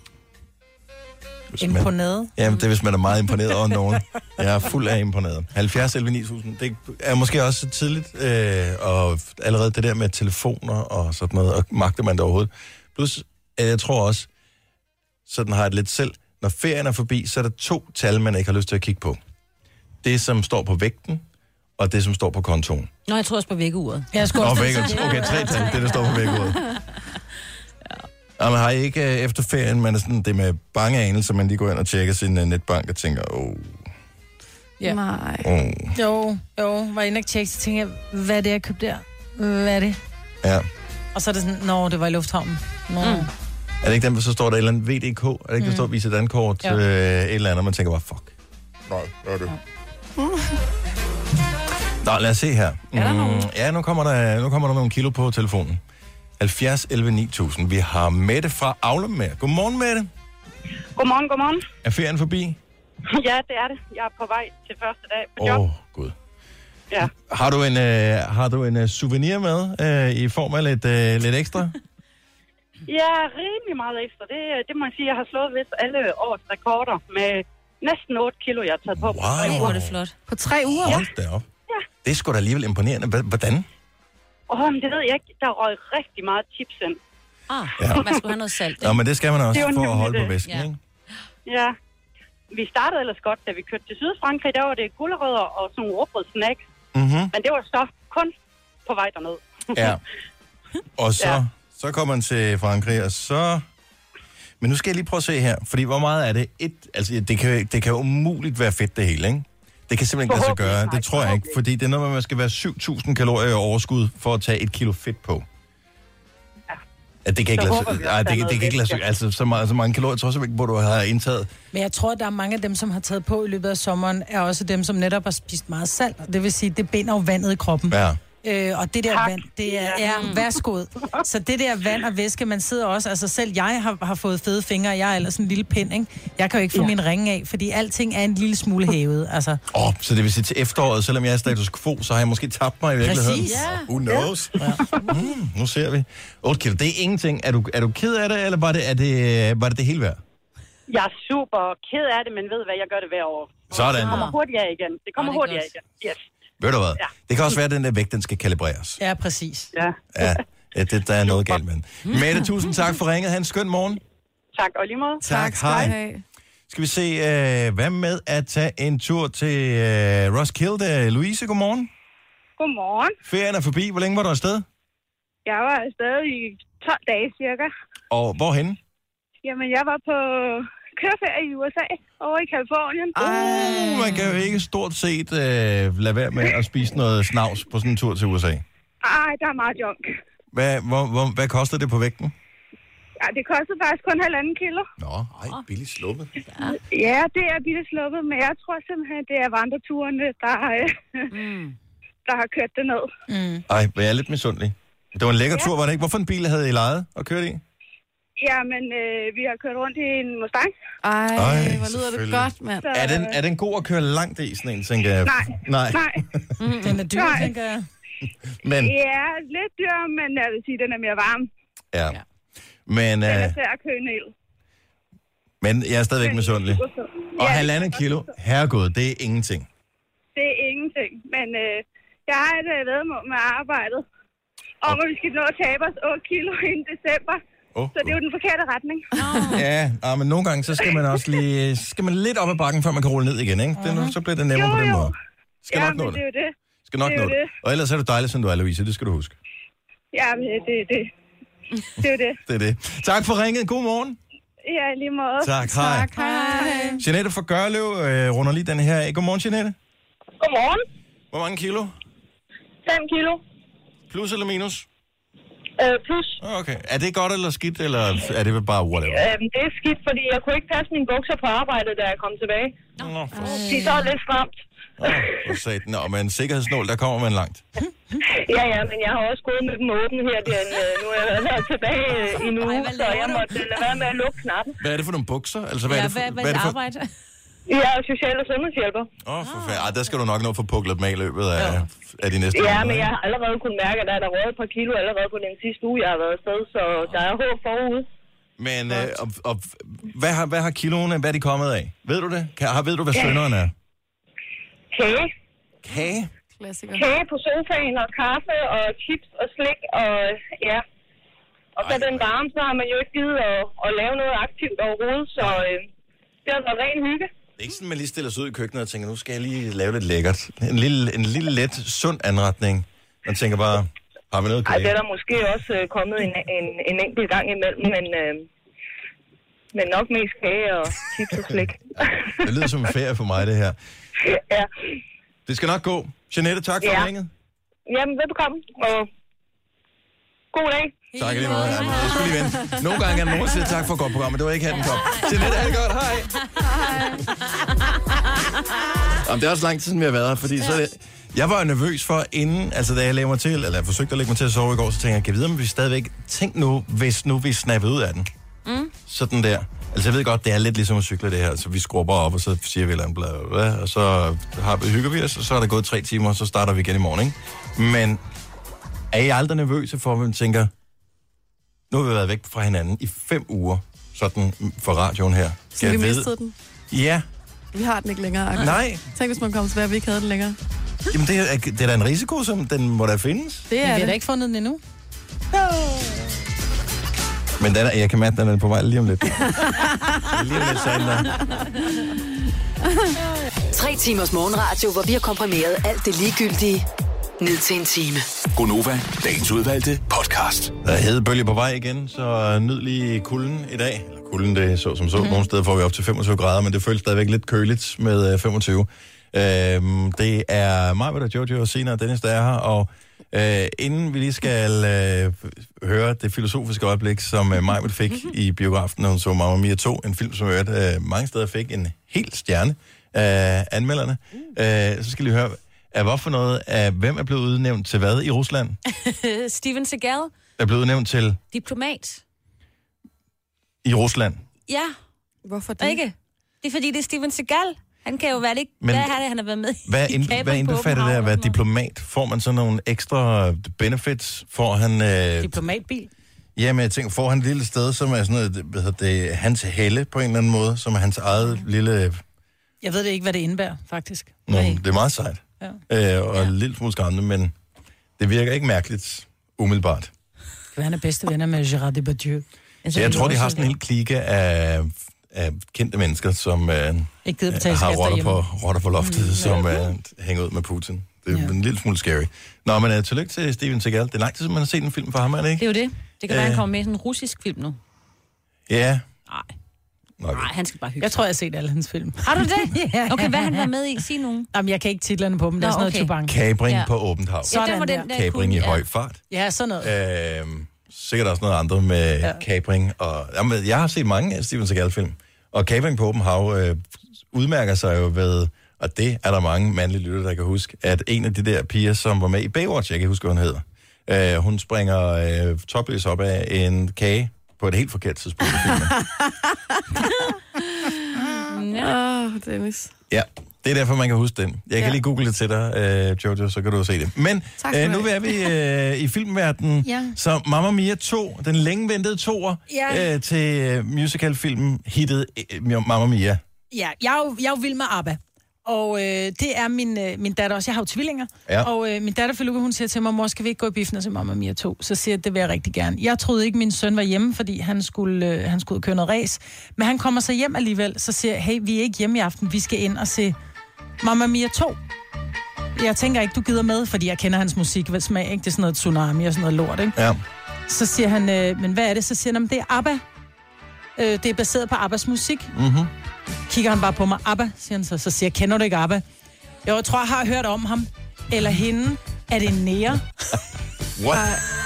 Imponeret? Ja, det er, hvis man er meget imponeret over nogen. Jeg er fuld af imponeret. halvfjerds elleve ni tusind, det er måske også tidligt, øh, og allerede det der med telefoner og sådan noget, og magter man det overhovedet. Plus, jeg tror også, sådan har jeg det lidt selv, når ferien er forbi, så er der to tal, man ikke har lyst til at kigge på. Det, som står på vægten, og det, som står på kontoen. Nå, jeg tror også på vækkeuret. Jeg skulle Nå, også vækkeuret. Okay, tre tal, det, der står på vækkeuret. Og man har ikke øh, efter ferien, man er sådan, det med bange anelser, man lige går ind og tjekker sin uh, netbank og tænker, åh... Oh, ja. Nej. oh. Jo, jo, var inde og tjekke, så tænkte jeg, hvad er det, jeg købte der? Hvad er det? Ja. Og så er det sådan, nå, det var i lufthavnen. Nå. Mm. Er det ikke dem, så står der et eller andet V D K? Er det ikke, der står Visa Dankort? Øh, et eller andet, og man tænker bare, fuck. Nej, hvad er det? Ja. Nå, lad os se her. Mm, ja, nu kommer, der, nu kommer der nogle kilo på telefonen. halvfjerds elleve ni tusind. Vi har Mette fra Aulum med. Godmorgen, Mette. Godmorgen, godmorgen. Er ferien forbi? Ja, det er det. Jeg er på vej til første dag på job. Åh, oh, gud. Ja. Har du en, øh, har du en uh, souvenir med øh, i form af lidt, øh, lidt ekstra? Ja, rimelig meget ekstra. Det, det må jeg sige, jeg har slået vist alle års rekorder med næsten otte kilo, jeg har taget på. Wow. Hvor er det flot. På tre uger? Hold da op. Ja. Det er sgu da alligevel imponerende. Hvordan? Åh, oh, men det ved jeg ikke. Der røg rigtig meget chips ind. Ah, Ja. man skulle have noget salt. Nå, men det skal man også Det var for at nemlig holde på det. væsken, Ja. ikke? Ja. Vi startede ellers godt, da vi kørte til Sydfrankrig. Der var det gulerødder og sådan nogle råbrødsnacks. Mm-hmm. Men det var så kun på vej derned. Ja. Og så, Ja. så kommer man til Frankrig, og så... Men nu skal jeg lige prøve at se her, fordi hvor meget er det? Et, altså, det kan, det kan jo umuligt være fedt, det hele, ikke? Det kan simpelthen ikke lade sig gøre. Forhåbentlig, Det tror jeg ikke, fordi det er noget med, at man skal være syv tusind kalorier i overskud for at tage et kilo fedt på. Ja, det kan ikke Så lade håber sig... vi Nej, også, det, der er kan- det kan ikke lade sig... noget Altså, så meget, så mange kalorier, tror jeg simpelthen ikke, hvor du har indtaget. Men jeg tror, at der er mange af dem, som har taget på i løbet af sommeren, er også dem, som netop har spist meget salt. Det vil sige, det binder jo vandet i kroppen. Ja. Øh, og det der Tak. vand, det er, er værsgod. Så det der vand og væske, man sidder også... Altså selv jeg har, har fået fede fingre, jeg er ellers en lille pind, ikke? Jeg kan jo ikke få ja. min ringe af, fordi alting er en lille smule hævet, altså. Åh, oh, så det vil sige til efteråret, selvom jeg er status quo, så har jeg måske tabt mig i virkeligheden. Præcis. Ja. Who knows? Ja. Mm, nu ser vi. otte kilo, det er ingenting. Er du, er du ked af det, eller var det, er det, var det det hele værd? Jeg er super ked af det, men ved hvad, jeg gør det hver år. Sådan. Det kommer hurtigt af igen. Det kommer Nå, det er hurtigt af godt. igen. Yes. Ved du hvad? Ja. Det kan også være, at den der vægt, den skal kalibreres. Ja, præcis. Ja. Ja, ja det, der er noget galt med den. Mette, tusind tak for ringet. Ha' en skøn morgen. Tak, og lige måde. Tak, skal hej. I have. Skal vi se, øh, hvad med at tage en tur til øh, Roskilde? Louise, godmorgen. Godmorgen. Ferien er forbi. Hvor længe var du afsted? Jeg var afsted i tolv dage cirka. Og hvorhenne? Jamen, jeg var på køreferie i U S A, over i Kalifornien. Uh, man kan jo ikke stort set øh, lade være med at spise noget snavs på sådan en tur til U S A. Ej, der er meget junk. Hvad, hvor, hvor, hvad koster det på vægten? Ja, det kostede faktisk kun halvanden kilo. Nå, ej, billigt sluppet. Ja, ja det er billigt sluppet, men jeg tror simpelthen, det er vandreturene, der, øh, mm. der har kørt det ned. Mm. Ej, jeg er lidt misundelig. Det var en lækker tur, var det ikke? Hvorfor en bil havde I lejet og kørt i? Ja, men øh, vi har kørt rundt i en Mustang. Ej, Ej, hvor lyder det selvfølgelig. godt, mand. Så, Er den, er den god at køre langt i, sådan en, tænker jeg? Nej, Nej. nej. Den er dyr, Nej. tænker jeg. Men, Ja, lidt dyr, men jeg vil sige, den er mere varm. ja. Men, Den øh, er til at købe en el. men jeg er stadigvæk misundelig. Og Ja, halvandet kilo, herregud, det er ingenting. det er ingenting. Men øh, jeg har et øh, vedmål med arbejdet, om at vi skal nå at tabe os otte kilo inden december. Oh, så det er jo den forkerte retning. ja, ah, men nogle gange, så skal man også lige... Skal man lidt op ad bakken, før man kan rulle ned igen, ikke? Det, nu, så bliver det nemmere Jo, på den jo. måde. Skal Ja, nok nå men det. det er jo det. Skal nok Det er nå jo det. det. Og ellers er du dejlig, som du er, Louise. Det skal du huske. Ja, men det er det. Det er jo det. Det er det. Tak for ringet. God morgen. Ja, i lige måde. Tak, hej. Tak, hej. Jeanette fra Gørlev øh, runder lige den her af. Godmorgen, Jeanette. Godmorgen. Hvor mange kilo? fem kilo. Plus eller minus? Øh, plus. Okay. Er det godt eller skidt, eller er det bare whatever? Øhm, det er skidt, fordi jeg kunne ikke passe mine bukser på arbejdet, da jeg kom tilbage. Nå, for... De er så lidt stramt. For satan. Nå, med en sikkerhedsnål, der kommer man langt. Ja, ja, men jeg har også gået med dem åbne her. Den, øh, nu er jeg været tilbage øh, i en uge, så jeg måtte lade være med at lukke knappen. Hvad er det for nogle bukser? Altså, hvad Ja, er det for, hvad, hvad, hvad er hvad det for... arbejde? Jeg er social- og sundhedshjælper. Åh, oh, for fanden. Ej, der skal du nok nå for puklet med i løbet af, ja. af de næste Ja, måneder, men jeg ikke? har allerede kunnet mærke, at der er der røget et par kilo allerede på den sidste uge, jeg har været afsted, så der er håb forude. Men øh, og, og, hvad, har, hvad har kiloene, hvad er de kommet af? Ved du det? Kan, har, ved du, hvad Ja. sønderen er? Kage. Kage? Klassiker. Kage på sofaen, og kaffe, og chips, og slik, og ja. Og så den varme, så har man jo ikke givet at, at lave noget aktivt overhovedet, så øh, det har været ren hygge. Det er ikke sådan, man lige stiller sig ud i køkkenet og tænker, nu skal jeg lige lave lidt lækkert. En lille, en lille let, sund anretning. Man tænker bare, har vi noget Ej, kage? det er der måske også øh, kommet en, en, en enkelt gang imellem, men, øh, men nok mest kage og chips og slik. Det lyder som en ferie for mig, det her. Ja. Det skal nok gå. Jeanette, tak for Ja. ringet. Jamen, velbekomme, og god dag. Tak lige meget. Jamen, jeg skulle lige vente. Nogle gange er der nogen, der siger tak for et godt program, men det var ikke hatten kop. Jeanette, er det godt? Hej. Jamen, det er også lang tid siden, vi har været her, fordi så er det... Jeg var jo nervøs for inden, altså da jeg lagde mig til, eller jeg forsøgte at lægge mig til at sove i går, så tænkte jeg, kan jeg vide, om vi stadigvæk... Tænk nu, hvis nu vi snappede ud af den. Mm. Sådan der. Altså jeg ved godt, det er lidt ligesom at cykle det her, så vi skruer bare op, og så siger vi et eller andet, bla, bla, bla, og så har vi, hygger vi os, og så er der gået tre timer, og så starter vi igen i morgen, ikke? Men er I aldrig nervøse for, at man tænker, nu har vi været væk fra hinanden i fem uger, sådan for radioen her. Så vi mistede den. Ja. Vi har den ikke længere. Nej. Tænk, hvis man kom tilbage, at vi ikke havde den længere. Jamen, det er, det er da en risiko, som den må da findes. Det er Vi har det. da ikke fundet den endnu. Men den er, jeg kan mærke, den er på vej lige om lidt. Lige om lidt, Sander. Tre timers morgenradio, hvor vi har komprimeret alt det ligegyldige ned til en time. Gonova, dagens udvalgte podcast. Der er hedebølge på vej igen, så nyd lige kulden i dag. Eller kulden, det er så som så. Mm-hmm. Nogle steder får vi op til femogtyve grader, men det føles stadigvæk lidt køligt med femogtyve. Øhm, det er mig, der Jojo og Sina og Dennis, der er her, og øh, inden vi lige skal øh, høre det filosofiske øjeblik, som øh, Majbert fik i biografen, når hun så Mamma Mia to, en film, som øh, mange steder fik en helt stjerne af anmelderne, øh, så skal vi høre, af hvorfor noget af, hvem er blevet udnævnt til hvad i Rusland? Steven Seagal, Er blevet udnævnt til diplomat. i Rusland. Ja, Hvorfor det? ikke? Det er fordi, det er Steven Seagal. Han kan jo være ikke... Men Hvad er det, han har været med i? Hvad, I ind, Kapring hvad på indbefatter det åben at være hav og sådan diplomat? Får man så nogle ekstra benefits? Får han... Øh, Diplomatbil. jamen, jeg tænker, får han et lille sted, som er sådan noget, hvad hedder det, hans helle på en eller anden måde, som er hans eget lille... Jeg ved det ikke, hvad det indebærer, faktisk. Nå, det er meget sejt. Ja. Øh, og ja. lidt smule skræmmende, men det virker ikke mærkeligt umiddelbart. Han er bedste venner med Gérard Depardieu. Så jeg tror, de har sådan en hel klike af, af kendte mennesker, som øh, Ikke gider betale har skat rotter på, derhjemme. rotter på loftet, Mm. som øh, hænger ud med Putin. Det er Ja. en lille smule scary. Nå, men uh, tillykke til Steven Seagal. Det er lang tid, siden man har set en film fra ham, er det ikke? Det er jo det. Det kan være, Øh. han kommer med i sådan en russisk film nu. Ja. Nej. Nok. Nej, han skal bare hygge Jeg tror, jeg har set alle hans film. Har du det? Ja. Okay, hvad har han været med i? Sig nogen. Jamen, jeg kan ikke titlerne på dem. Det er Nå, sådan noget okay. tubang. Kapring Ja. på åbent hav. Ja, den Sådan var den der. der Kapring kunne- i ja. høj fart. Ja, sådan noget. Øh, sikkert også noget andet med ja. Ja. kapring. Og, jamen, jeg har set mange af Steven Seagal-film. Og Kapring på åbent hav øh, udmærker sig jo ved, og det er der mange mandlige lytter, der kan huske, at en af de der piger, som var med i Baywatch, jeg kan huske, hvad hun hedder, øh, hun springer øh, topløs op af en kage på et helt forkert tidspunkt i filmen. Åh, oh, Dennis. Ja, det er derfor, man kan huske den. Jeg kan Ja. lige google det til dig, øh, Jojo, så kan du se det. Men Tak skal øh, du nu have. er vi øh, i filmverdenen, Ja. så Mamma Mia to, den længe ventede toer Ja. øh, til øh, musicalfilmen hittet øh, Mamma Mia. Ja, jeg er, jo, jeg er jo vild med ABBA. Og øh, det er min, øh, min datter også. Jeg har jo tvillinger. Ja. Og øh, min datter Feluca, hun siger til mig, mor, skal vi ikke gå i biffen og se Mamma Mia to? Så siger jeg, det vil jeg rigtig gerne. Jeg troede ikke, min søn var hjemme, fordi han skulle, øh, han skulle køre noget race. Men han kommer så hjem alligevel, så siger jeg, hey, vi er ikke hjemme i aften, vi skal ind og se Mamma Mia to. Jeg tænker ikke, du gider med, fordi jeg kender hans musik, hvad smag, ikke? Det er sådan noget Tsunami og sådan noget lort, ikke? Ja. Så siger han, øh, men hvad er det? Så siger han, det er ABBA. Øh, det er baseret på Abbas musik. Mm-hmm. Kigger han bare på mig, ABBA, siger han så. Så siger jeg, kender du ikke ABBA? Jeg tror, jeg har hørt om ham. Eller hende. Er det Nea? What?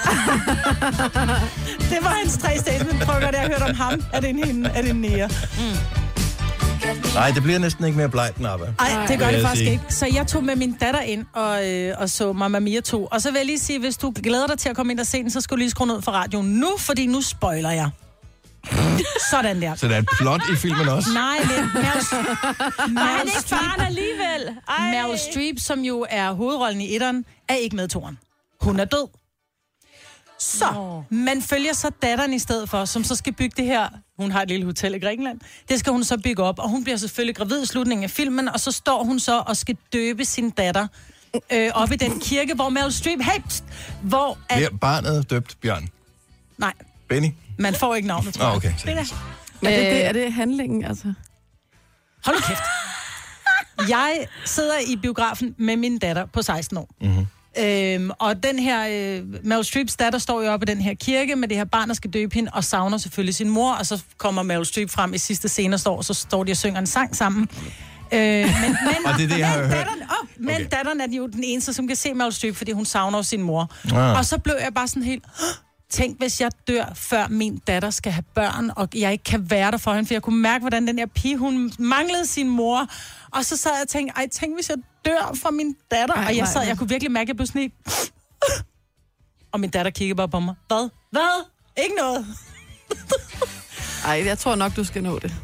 Det var hans tre statement. Prøv at jeg har hørt om ham. Er det en hende? Er det Nea? Mm. Nej, det bliver næsten ikke mere blegt end ABBA. Nej, det gør det faktisk sige. ikke. Så jeg tog med min datter ind og, øh, og så Mamma Mia to. Og så vil jeg lige sige, hvis du glæder dig til at komme ind og se den, så skal du lige skrue ned for radioen nu, fordi nu spoiler jeg. Sådan der. Så der er et plot i filmen også? Nej, men Meryl, Meryl ikke faren alligevel. Ej. Meryl Streep, som jo er hovedrollen i etteren, er ikke med i toeren. Hun er død. Så Nå. man følger så datteren i stedet for, som så skal bygge det her. Hun har et lille hotel i Grækenland. Det skal hun så bygge op, og hun bliver selvfølgelig gravid i slutningen af filmen, og så står hun så og skal døbe sin datter øh, op i den kirke, hvor Meryl Streep... Hey, pst, hvor at... Bliver barnet døbt Bjørn? Nej. Benny? Man får ikke navnet, tror jeg. Oh, okay. Det er, Men er det, det, er det handlingen, altså? Hold nu kæft. Jeg sidder i biografen med min datter på seksten år. Mm-hmm. Øhm, og den her, øh, Meryl Streeps datter står jo oppe i den her kirke med det her barn, der skal døbe hende, og savner selvfølgelig sin mor, og så kommer Meryl Streep frem i sidste scene og står, og så står de og synger en sang sammen. Øh, men, men, og det er det, jeg har hørt. Datteren, oh, men okay. datteren er jo den eneste, som kan se Meryl Streep, fordi hun savner sin mor. Ah. Og så blev jeg bare sådan helt... Tænk, hvis jeg dør, før min datter skal have børn, og jeg ikke kan være der for hende, for jeg kunne mærke, hvordan den her pige, hun manglede sin mor. Og så sad jeg og tænkte, ej, tænk, hvis jeg dør fra min datter. Ej, og jeg sad, jeg kunne virkelig mærke, at jeg blev sådan helt... Og min datter kiggede bare på mig. Hvad? Hvad? Ikke noget. Ej, jeg tror nok, du skal nå det.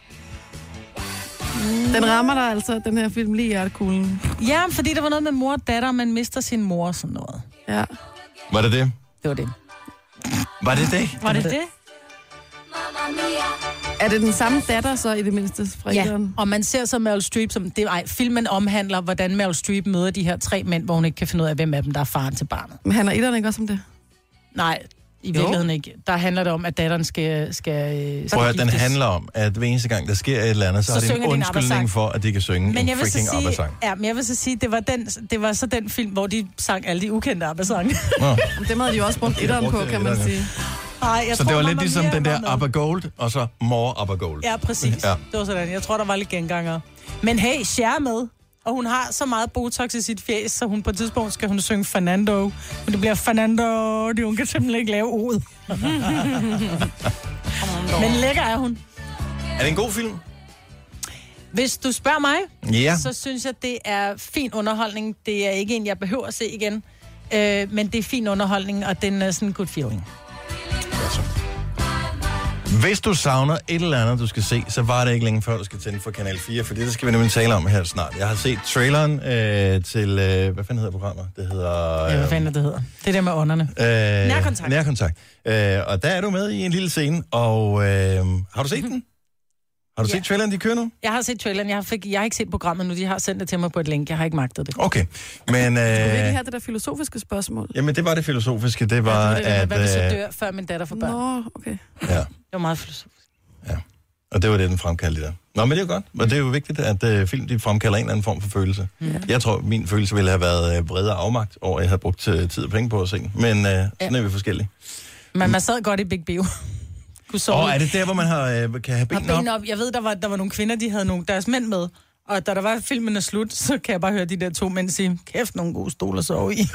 Den rammer dig altså, den her film, lige i hjertekuglen. Ja, fordi der var noget med mor og datter, og man mister sin mor og sådan noget. Ja. Var det det? Det var det. Var det det? Var det det? Er det den samme datter så i det mindste? Ja, og man ser så Meryl Streep, som det, ej, filmen omhandler, hvordan Meryl Streep møder de her tre mænd, hvor hun ikke kan finde ud af, hvem af dem, der er faren til barnet. Men handler etteren ikke også om det? Nej, i virkeligheden ikke. Der handler det om, at datteren skal... skal Prøv at den handler om, at hver eneste gang, der sker et eller andet, så, så er det en undskyldning for, at de kan synge men en freaking ABBA-sang. Ja, men jeg vil så sige, det var, den, det var så den film, hvor de sang alle de ukendte ABBA-sange. Oh. Dem havde de jo også brugt etteren på, kan man sige. Ej, jeg så tror, det var lidt ligesom mere, den der ABBA Gold, og så more ABBA Gold. Ja, præcis. Ja. Det var sådan. Jeg tror, der var lidt genganger. Men hey, Cher er med. Og hun har så meget botox i sit fjes, så hun på et tidspunkt skal hun synge Fernando. Men det bliver Fernando, fordi hun kan simpelthen ikke lave ordet. Men lækker er hun. Er det en god film? Hvis du spørger mig, ja. så synes jeg, det er fin underholdning. Det er ikke en, jeg behøver at se igen. Øh, men det er fin underholdning, og den er sådan en good feeling. Altså. Hvis du savner et eller andet, du skal se, så var det ikke længe før, du skal tænde for Kanal fire, for det skal vi nemlig tale om her snart. Jeg har set traileren øh, til, øh, hvad fanden hedder programmet? Det hedder... Øh, ja, hvad fanden det hedder? Det er det med ånderne. Øh, Nærkontakt. Nærkontakt. Øh, og der er du med i en lille scene, og øh, har du set den? Har du ja. set traileren, de kører nu? Jeg har set traileren. Jeg har, fik, jeg har ikke set programmet nu. De har sendt det til mig på et link. Jeg har ikke magtet det. Okay. Men... Øh, Skal vi ikke have det der filosofiske spørgsmål? Jamen, det var det filosofiske. Det var, ja, det var det, at... Hvad hvis jeg dør, før min datter får børn? Nå, okay. Ja. Det var meget filosofisk. Ja. Og det var det, den fremkaldte der. Nå, men det er jo godt. Og det er jo vigtigt, at uh, film de fremkalder en eller anden form for følelse. Ja. Jeg tror, min følelse ville have været uh, bredere afmagt, over at jeg havde brugt uh, tid og penge på at se den. Men uh, sådan ja. er vi forskellige. Men man sad godt i Big Bio. Åh, oh, er det der, hvor man har, uh, kan have benene op? op? Jeg ved, der var, der var nogle kvinder, de havde nogle deres mænd med. Og da der var filmen er slut, så kan jeg bare høre de der to mænd sige, kæft, nogle gode stole at sove i.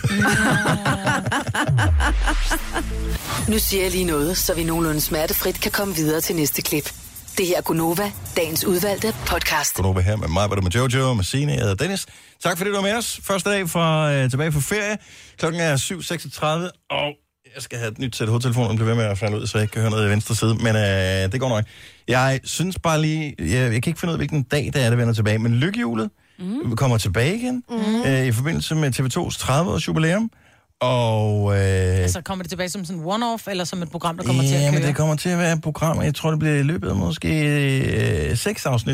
Nu siger jeg lige noget, så vi nogenlunde smertefrit kan komme videre til næste klip. Det her er Gunova, dagens udvalgte podcast. Gunova her med mig, med Jojo, med Signe, jeg hedder Dennis. Tak fordi du var med os. Første dag fra øh, tilbage fra ferie. Klokken er syv seksogtredive, og jeg skal have et nyt sæt hovedtelefoner, og blive ved med at falde ud, så jeg ikke kan høre noget i venstre side. Men øh, det går nok. Jeg synes bare lige, jeg, jeg kan ikke finde ud af, hvilken dag det er, der vender tilbage. Men lykkehjulet mm. kommer tilbage igen mm. øh, i forbindelse med T V to's tredive-års jubilæum. Og, øh, altså kommer det tilbage som sådan en one-off, eller som et program, der kommer ja, til at køre? Ja, men det kommer til at være et program, jeg tror, det bliver i løbet af måske øh, seks afsnit.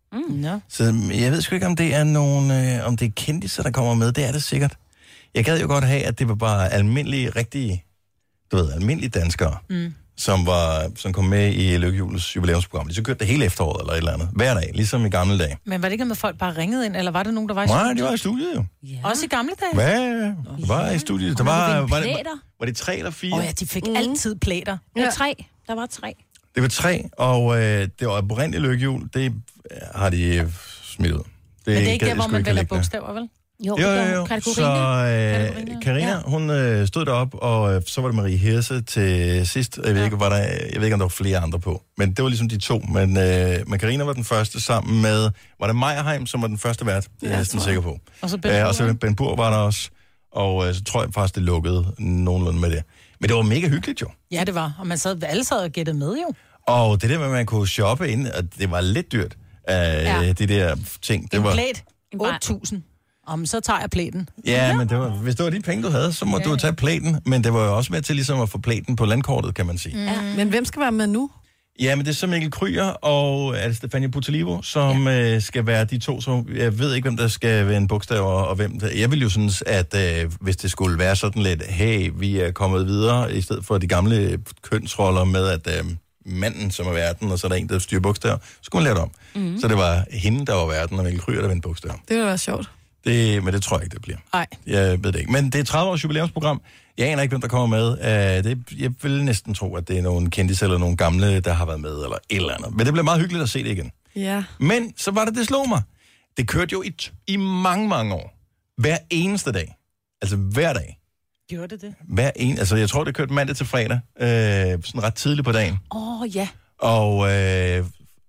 Mm. Ja. Så jeg ved sgu ikke, om det er nogen, øh, om det er kendisser, der kommer med. Det er det sikkert. Jeg gad jo godt have, at det var bare almindelige, rigtige, du ved, almindelige danskere, mm. som, var, som kom med i Lykkehjulets jubilæumsprogram. De så kørte det hele efteråret eller et eller andet. Hver dag, ligesom i gamle dage. Men var det ikke noget, folk bare ringede ind, eller var det nogen, der var i studiet? Nej, de var i studiet jo. Ja. Også i gamle dage? Hvad? De var i studiet. Der var, var, det, var det tre eller fire? Åh oh, ja, de fik mm. altid plæter. Ja, ja, tre. Der var tre. Det var tre, og øh, det var oprindeligt Lykkehjul. Det har de smidt ud. Det Men det er ikke der, hvor man vælger bogstaver, vel? Jo, jo, jo. jo. Så øh, Carina, ja. hun øh, stod derop, og øh, så var det Marie Hirse til sidst. Jeg ved, ja. ikke, var der, jeg ved ikke, om der var flere andre på. Men det var ligesom de to. Men, øh, men Carina var den første sammen med... Var det Meyerheim, som var den første vært? Det er jeg næsten sikker på. Og så Ben Burr, øh, og så Ben Burr var der også. Og øh, så tror jeg faktisk, det lukkede nogenlunde med det. Men det var mega hyggeligt jo. Ja, det var. Og man sad, alle sad og gættede med jo. Og det der med, at man kunne shoppe ind, og det var lidt dyrt. Øh, ja. De der ting. Det en var... plæt. otte tusind. Om så tager jeg plæten. Ja, men det var, hvis det var de penge, du havde, så må ja. du tage plæten. Men det var jo også med til ligesom at få plæten på landkortet, kan man sige. Mm. Ja. Men hvem skal være med nu? Ja, men det er så Mikkel Kryger og er det Stefania Potalivo, som ja. øh, skal være de to. Så jeg ved ikke, hvem der skal være en bogstav, og, og hvem der... Jeg vil jo synes, at øh, hvis det skulle være sådan lidt, hey, vi er kommet videre, i stedet for de gamle kønsroller med, at øh, manden, som er verden, og så er der en, der styrer bogstaver, så skulle man lære det om. Mm. Så det var hende, der var verden, og Mikkel Kryger, der vendte bogstaver. Det ville være sjovt. Det, men det tror jeg ikke, det bliver. Nej. Jeg ved det ikke. Men det er tredive års jubilæumsprogram. Jeg aner ikke, hvem der kommer med. Uh, det, jeg vil næsten tro, at det er nogle kendis eller nogle gamle, der har været med, eller et eller andet. Men det bliver meget hyggeligt at se det igen. Ja. Men så var det, det slog mig. Det kørte jo i, i mange, mange år. Hver eneste dag. Altså hver dag. Gjorde det det? Hver en, altså jeg tror, det kørte mandag til fredag. Øh, sådan ret tidligt på dagen. Åh, oh, ja. Og... Øh,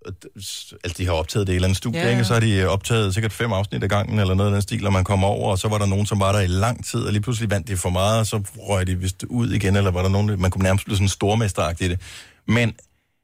altså de har optaget det i et eller andet studie, ja, ja. Og så har de optaget sikkert fem afsnit af gangen, eller noget af den stil, og man kommer over, og så var der nogen, som var der i lang tid, og lige pludselig vandt de for meget, og så røg de vist ud igen, eller var der nogen, man kunne nærmest blive sådan stormesteragtig i det. Men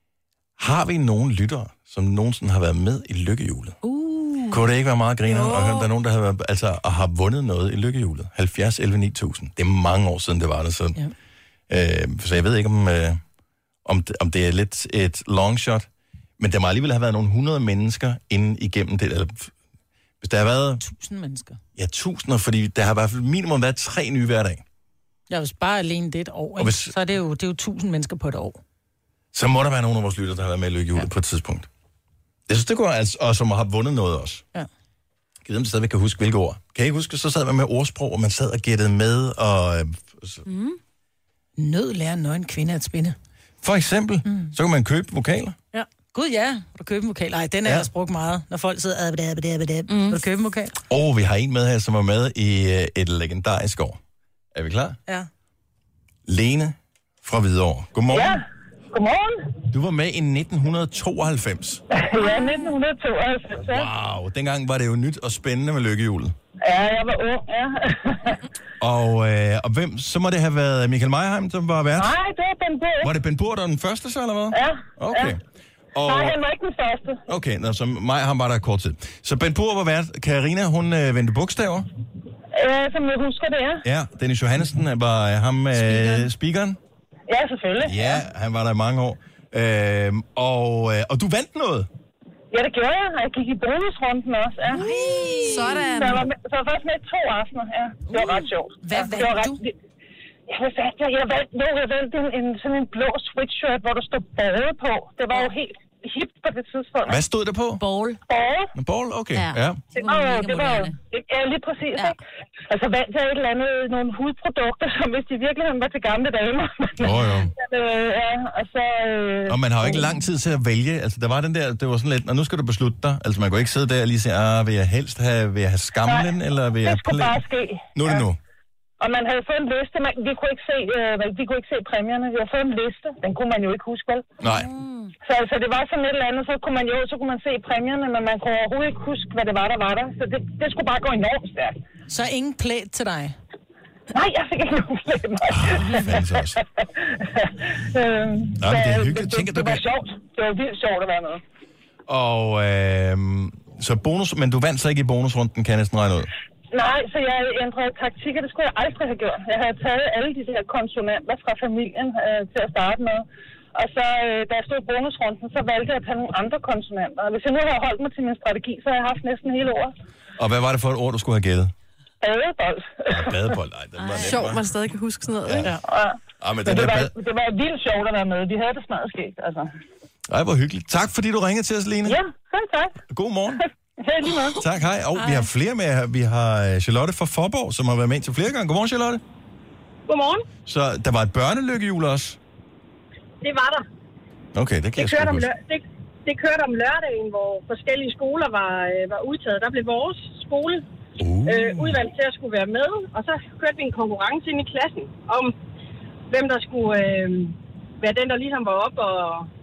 har vi nogen lyttere, som nogensinde har været med i Lykkehjulet? Uh. Kunne det ikke være meget griner, og høre, der er nogen, der har, været, altså, og har vundet noget i Lykkehjulet? halvfjerds elleve ni tusind. Det er mange år siden, det var det. Så, ja. øh, så jeg ved ikke, om, øh, om, det, om det er lidt et long shot. Men der må alligevel have været nogle hundrede mennesker inde igennem det. Eller, hvis der har været... Tusind mennesker. Ja, tusinder, fordi der har i hvert fald minimum været tre nye hver dag. Ja, hvis bare alene det et år, hvis, så er det, jo, det er jo tusind mennesker på et år. Så må der være nogle af vores lytter, der har været med i Lykkehjulet ja. på et tidspunkt. Jeg synes, det går altså, og som har vundet noget også. Ja. Jeg ved, om det stadigvæk kan huske, hvilke ord. Kan I huske, så sad man med ordsprog, og man sad og gættede med, og... Så... Mm. Nød lærer nøgen kvinde at spinde. For eksempel, mm. så kan man købe vokaler. Ja. Gud ja, vil du købe en vokal? Nej, den er ja. Jeg brugt meget, når folk sidder... Adab, adab, adab. Mm. Vil du købe en vokal? Og oh, vi har en med her, som var med i et legendarisk år. Er vi klar? Ja. Lene fra Hvidovre. Godmorgen. Ja, godmorgen. Du var med i nitten tooghalvfems. Ja, nitten tooghalvfems, ja. Wow, dengang var det jo nyt og spændende med Lykkehjulet. Ja, jeg var ung, ja. og, øh, og hvem, så må det have været Michael Meyerheim, som var vært? Nej, det var Ben Burr. Var det Ben Burr, der var den første, så, eller hvad? Ja. Okay. Ja. Og... Nej, han var ikke den første. Okay, nå, så Meyerheim var der kort tid. Så Ben Burr var vært. Carina, hun øh, vendte bogstaver? Ja, som jeg husker det, ja. Ja, Dennis Johannessen var øh, ham øh, speakeren. Ja, selvfølgelig. Ja, han var der i mange år. Øh, og, øh, og du vandt noget? Ja, det gjorde jeg. Jeg gik i bonusrunden også, ja. Ui, sådan. Så jeg, var med, så jeg var faktisk med i to aftener, ja. Det var ret sjovt. Hvad ja, vandt ret, du? Ja, hvad vandt jeg? Jeg vandt, jo, jeg vandt en, en, sådan en blå sweatshirt, hvor der stod balle på. Det var jo helt hip på det tidspunkt. Hvad stod der på? Ball. Ball. Ball, okay. Ja. ja. Det var, det var det, ja, lige præcis, ja. Ikke? Altså vandt jeg et eller andet, nogle hudprodukter, som hvis de i virkeligheden var til gamle damer. Åh, oh, jo. ja, og så... Øh, og man har jo ikke lang tid til at vælge. Altså, der var den der, det var sådan lidt, og nu skal du beslutte dig. Altså, man kunne ikke sidde der og lige sige, ah, vil jeg helst have, vil jeg have skamlen, nej, eller vil jeg... det skulle bare ske. Nu er det ja. nu. Og man havde fået en liste, man, vi, kunne ikke se, øh, vi kunne ikke se præmierne, vi havde fået en liste, den kunne man jo ikke huske, vel? Nej. Så altså, det var sådan et eller andet, så kunne man jo så kunne man se præmierne, men man kunne overhovedet ikke huske, hvad det var, der var der. Så det, det skulle bare gå enormt stærkt. Så ingen plæt til dig? Nej, jeg fik ikke nogen plæt, nej. Oh, fandens også. øhm, Nå, men det er hyggeligt. Det, det, det var sjovt. Det var vildt sjovt at være med. Og øh, så bonus, men du vandt så ikke i bonusrunden, kan jeg næsten regne ud? Nej, så jeg ændrede taktikker. Det skulle jeg aldrig have gjort. Jeg havde taget alle de her konsonanter fra familien øh, til at starte med. Og så, øh, da jeg stod i bonusrunden, så valgte jeg at tage nogle andre konsonanter. Og hvis jeg nu havde holdt mig til min strategi, så havde jeg haft næsten hele ordet. Og hvad var det for et ord, du skulle have gættet? Badebold. Ja, badebold, nej, den var nem. Sjovt, man stadig kan huske sådan noget, ja. ikke? Ja. Ah, men men den det, der var, bad... det var vildt sjovt at være med. Vi havde det smadret skægt, altså. Ej, hvor hyggeligt. Tak, fordi du ringede til os, Line. Ja, selv tak. God morgen. Hej, lige måde. Tak, hej. Og vi har flere med her. Vi har Charlotte fra Forborg, som har været med til flere gange. Godmorgen, Charlotte. Godmorgen. Så der var et børnelykkehjul også? Det var der. Okay, det kan det jeg kørte sgu om huske. lø- det, det kørte om lørdagen, hvor forskellige skoler var, øh, var udtaget. Der blev vores skole uh. øh, udvalgt til at skulle være med, og så kørte vi en konkurrence ind i klassen om, hvem der skulle øh, være den, der ligesom var op og,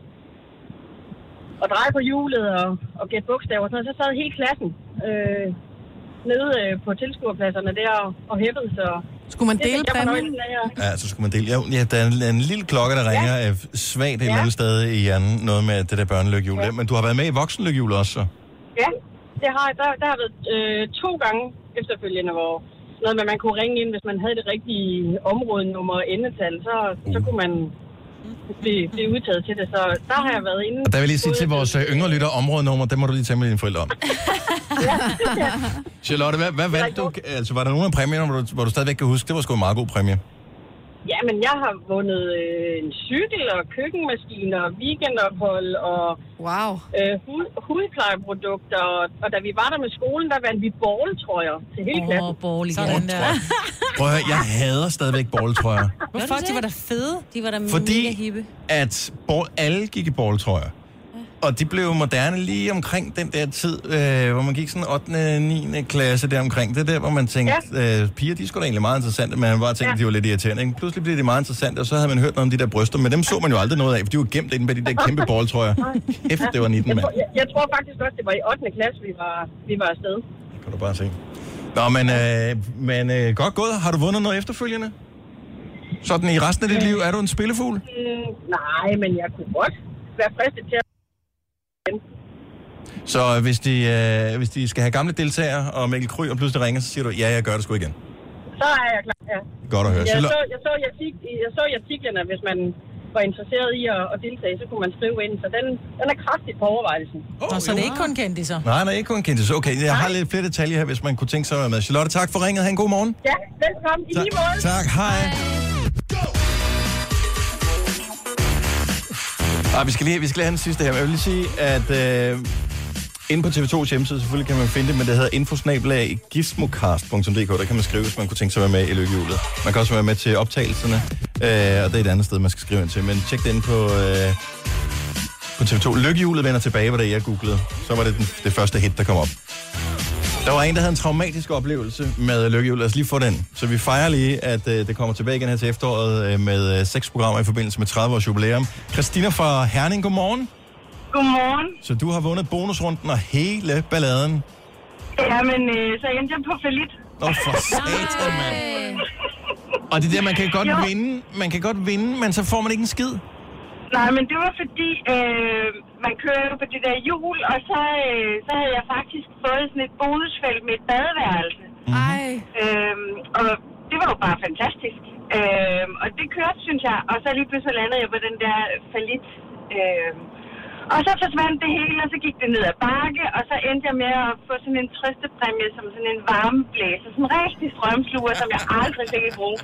og dreje på hjulet og, og gætte bogstaver og sådan noget. Så sad hele klassen øh, nede øh, på tilskuerpladserne der og, og hæppede, så... Skulle man dele præmien? Ja, så skulle man dele. Ja, ja, der er en, en lille klokke, der ringer ja. svagt et ja. eller andet sted i hjernen. Noget med det der børnelykkehjul. Ja. Men du har været med i voksenlykkehjul også, så? Ja, det har der, der har været øh, to gange efterfølgende, hvor noget med, man kunne ringe ind, hvis man havde det rigtige områdenummer og endetal, så, uh. så kunne man blive, blive udtaget til det. Så der har jeg været inde. Og der vil jeg lige sige til vores yngre lytter, områdenummer, det må du lige tage med dine forældre om. ja, ja. Charlotte, hvad, hvad valgte du? Altså, var der nogle af præmierne, hvor du, hvor du stadigvæk kan huske? Det var sgu en meget god præmie. Ja, men jeg har vundet øh, en cykel og køkkenmaskiner, weekendophold og wow. øh, hud, hudplejeprodukter. Og, og da vi var der med skolen, der vandt vi balltrøjer til hele Åh, klassen. oh, ball igen. Sådan der. Prøv at høre, jeg hader stadigvæk balltrøjer. Hvorfor? De var da fede. De var da Fordi mega hippe. at ball, alle gik i balltrøjer. Og de blev moderne lige omkring den der tid, øh, hvor man gik sådan ottende niende klasse der omkring. Det er der, hvor man tænkte, ja. øh, piger, de skulle da egentlig meget interessante, men man bare tænkte, ja. de var lidt irriterende. Ikke? Pludselig blev de meget interessante, og så havde man hørt noget om de der bryster, men dem så man jo aldrig noget af, for de var gemt inde bag de der kæmpe balltrøjer. Kæft, det var nitten, mand. Jeg, jeg tror faktisk også, det var i ottende klasse, vi var, vi var afsted. Det kan du bare se. Nå, men, øh, men øh, godt gået. Har du vundet noget efterfølgende? Sådan i resten af dit liv, er du en spillefugl? Mm, nej, men jeg kunne godt være fristet til at... Så hvis de, øh, hvis de skal have gamle deltagere, og Mikkel Kryg og pludselig ringer, så siger du, ja, jeg gør det sgu igen. Så er jeg klar, ja. Godt at høre. Jeg så, jeg så, i artik- jeg så i artiklerne, at hvis man var interesseret i at, at deltage, så kunne man skrive ind. Så den, den er kraftigt på overvejelsen. Oh, Nå, så det er ikke kun kendte så? Nej, nej, ikke kun kendte så. Okay, jeg har lidt flere detaljer her, hvis man kunne tænke sig at være med. Charlotte, tak for ringet. Ha' en god morgen. Ja, velkommen. I lige måde. Tak, hej. Ah, vi, skal lige, vi skal lige have den sidste her. Jeg vil lige sige, at øh, inde på T V to's hjemmeside, selvfølgelig kan man finde det, men det hedder infosnabelag gizmocast punktum d k. Der kan man skrive, hvis man kunne tænke sig at være med i lykkehjulet. Man kan også være med til optagelserne, øh, og det er et andet sted, man skal skrive ind til. Men tjek det ind på, øh, på T V to. Lykkehjulet vender tilbage, var det jeg googlede. Så var det den, det første hit, der kom op. Der var en, der havde en traumatisk oplevelse med lykkehjulet. Lad os lige få den. Så vi fejrer lige, at øh, det kommer tilbage igen her til efteråret øh, med øh, seks programmer i forbindelse med tredive års jubilæum. Christina fra Herning, godmorgen. Godmorgen. Så du har vundet bonusrunden og hele balladen. Ja, men øh, så endte jeg på fallit. Åh, oh, for satan, mand. Og det der, man kan godt jo. vinde, man kan godt vinde, men så får man ikke en skid. Nej, men det var fordi, øh, man kører jo på det der hjul, og så, øh, så havde jeg faktisk fået sådan et bonusfelt med et badeværelse. Ej. Øh, og det var jo bare fantastisk. Øh, og det kørte, synes jeg. Og så lige pludselig landede jeg på den der fallit. Øh, og så forsvandt det hele, og så gik det ned ad bakke, og så endte jeg med at få sådan en trøstepræmie som sådan en varmeblæser. Sådan en rigtig strømsluger, som jeg aldrig fik i brug.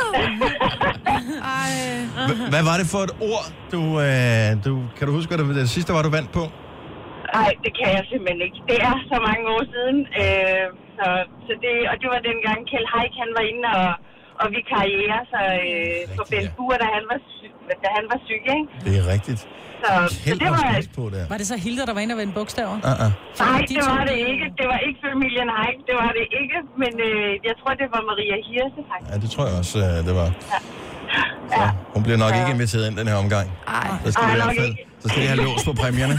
Hvad var det for et ord, du, øh, du... Kan du huske, hvad det, det sidste var, du vandt på? Nej, det kan jeg simpelthen ikke. Det er så mange år siden. Øh, så, så det, og det var dengang Kjeld Haik, han var inde og, og vikariere så, øh, for Bent Buer, da han var syg, da han var syg, ikke? Det er rigtigt. Så, så det var... På der. Var det så Hilda, der var inde og vende bogstaver? Uh-uh. Nej, det var det ikke. Det var ikke familien Haik, det var det ikke. Men øh, jeg tror, det var Maria Hirse, faktisk. Ja, det tror jeg også, det var. Ja. Så, hun bliver nok ja. ikke inviteret ind den her omgang. Ej, så skal Ej, vi i nok hvert fald, ikke. så skal vi have lås på præmierne.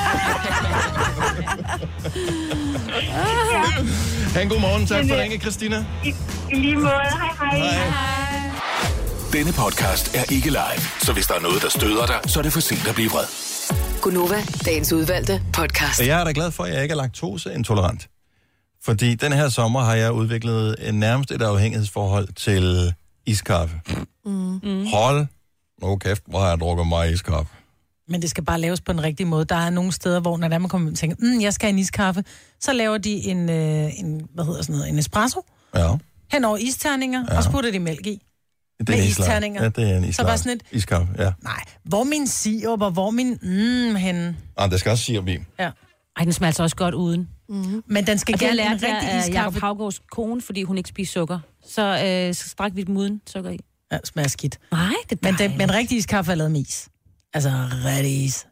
Ha' en god morgen. Tak for ringe, Christina. I, I lige måde. Hej, hej. Hej. Denne podcast er ikke live, så hvis der er noget, der støder dig, så er det for sent at blive vred. Gunova, dagens udvalgte podcast. Jeg er da glad for, at jeg ikke er laktoseintolerant. Fordi den her sommer har jeg udviklet en nærmest et afhængighedsforhold til iskaffe. Mm. Hold Åh, kæft, hvor har jeg drukket meget iskaffe. Men det skal bare laves på den rigtige måde. Der er nogle steder, hvor når man kommer og tænker, mm, jeg skal have en iskaffe, så laver de en, øh, en hvad hedder sådan noget, en espresso. Ja. Hen over isterninger, ja. Og så putter de mælk i. Det er med en isterninger. Ja, det er en islam. Så bare sådan et... Iskaffe, ja. Nej, hvor min sirup og hvor min mm henne. Ah, der skal også sirup i. Ja. Ej, den smager altså også godt uden. Mm-hmm. Men den skal og gerne det en rigtig af iskaffe. Jacob Haugaards kone, fordi hun ikke spiser sukker. Så, øh, så strak vi den uden sukker i. Ja, smager skidt. Nej, det er men, den, men rigtig iskaffe er lavet med is. Altså, rigtig is.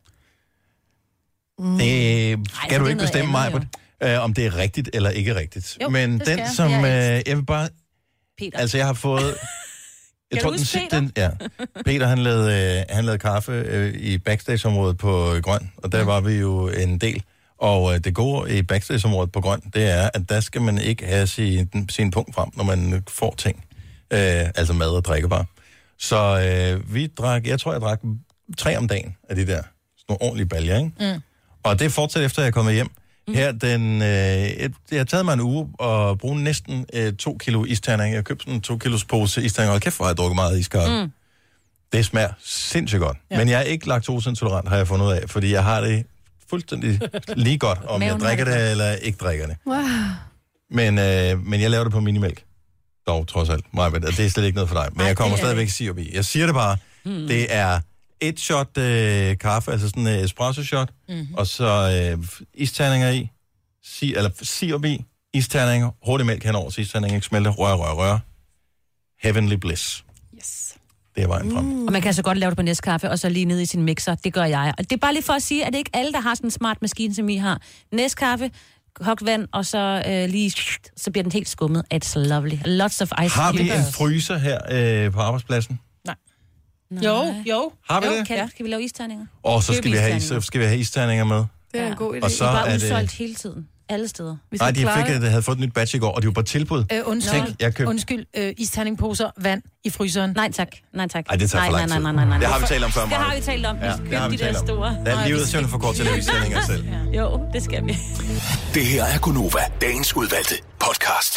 Mm. Det skal Ej, du ikke bestemme mig, øh, om det er rigtigt eller ikke rigtigt. Jo, men den, jeg. som jeg, øh, jeg vil bare... Peter. Altså, jeg har fået... Jeg tror, den, den, ja. Peter, han lavede, øh, han lavede kaffe øh, i backstage-området på Grøn, og der ja. var vi jo en del. Og øh, det gode i backstage-området på Grøn, det er, at der skal man ikke have sin, sin punkt frem, når man får ting. Øh, altså mad og drikkevarer. Så øh, vi drak, jeg tror, jeg drak tre om dagen af de der. Sådan nogle ordentlige baljer, ikke? Mm. Og det fortsætter efter, jeg er kommet hjem. Mm. Her, den, øh, jeg, jeg har taget mig en uge og brugt næsten øh, to kilo isterning. Jeg har købt sådan en to kilos pose isterning, og kæft, hvor har jeg drukket meget iskaffe. Mm. Det smager sindssygt godt. Ja. Men jeg er ikke laktoseintolerant, har jeg fundet ud af, fordi jeg har det fuldstændig lige godt, om jeg drikker det eller ikke drikker det. Wow. Men, øh, men jeg laver det på minimælk. Dog, trods alt. Meget, det er slet ikke noget for dig. Men Ej, jeg kommer stadigvæk sirup i. Jeg siger det bare. Mm. Det er et shot øh, kaffe, altså sådan en øh, espresso-shot, mm-hmm. og så øh, isterninger i, si, eller sirup i, isterninger, hurtig mælk henover, så isterninger ikke smelter, rør, rør, rør. Heavenly bliss. Yes. Det er vejen frem. Mm. Og man kan så godt lave det på Nescafé, og så lige ned i sin mixer. Det gør jeg. Og det er bare lige for at sige, at det ikke alle, der har sådan en smart maskine, som I har. Nescafé, kogt vand, og så øh, lige, så bliver den helt skummet. It's lovely. Lots of ice. Har vi en fryser her øh, på arbejdspladsen? Nej. Jo, jo. Har vi jo, det? Kan, ja. Skal vi lave isterninger? Og så skal vi, have, så skal vi have isterninger med. Det er en god idé. Og så det er bare er udsolgt det... hele tiden. Alle steder. Nej, de fik, det. havde fået et nyt batch i går, og de var på tilbud. Øh, undskyld, Tænk, jeg køb... undskyld øh, isterningposer, vand i fryseren. Nej tak, nej tak. Ej, det tager for lang tid. Nej, nej, nej, nej. Det har vi talt om før, Det har vi talt om. Ja, vi skal købe de der store. Der er livet simpelthen for kort til at lave isterninger selv. Ja. Jo, det skal vi. Det her er Gunova, dagens udvalgte podcast.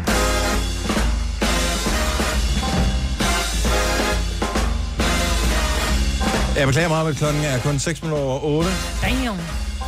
Jeg beklager mig, at klokken er kun seks minutter over otte. Damn.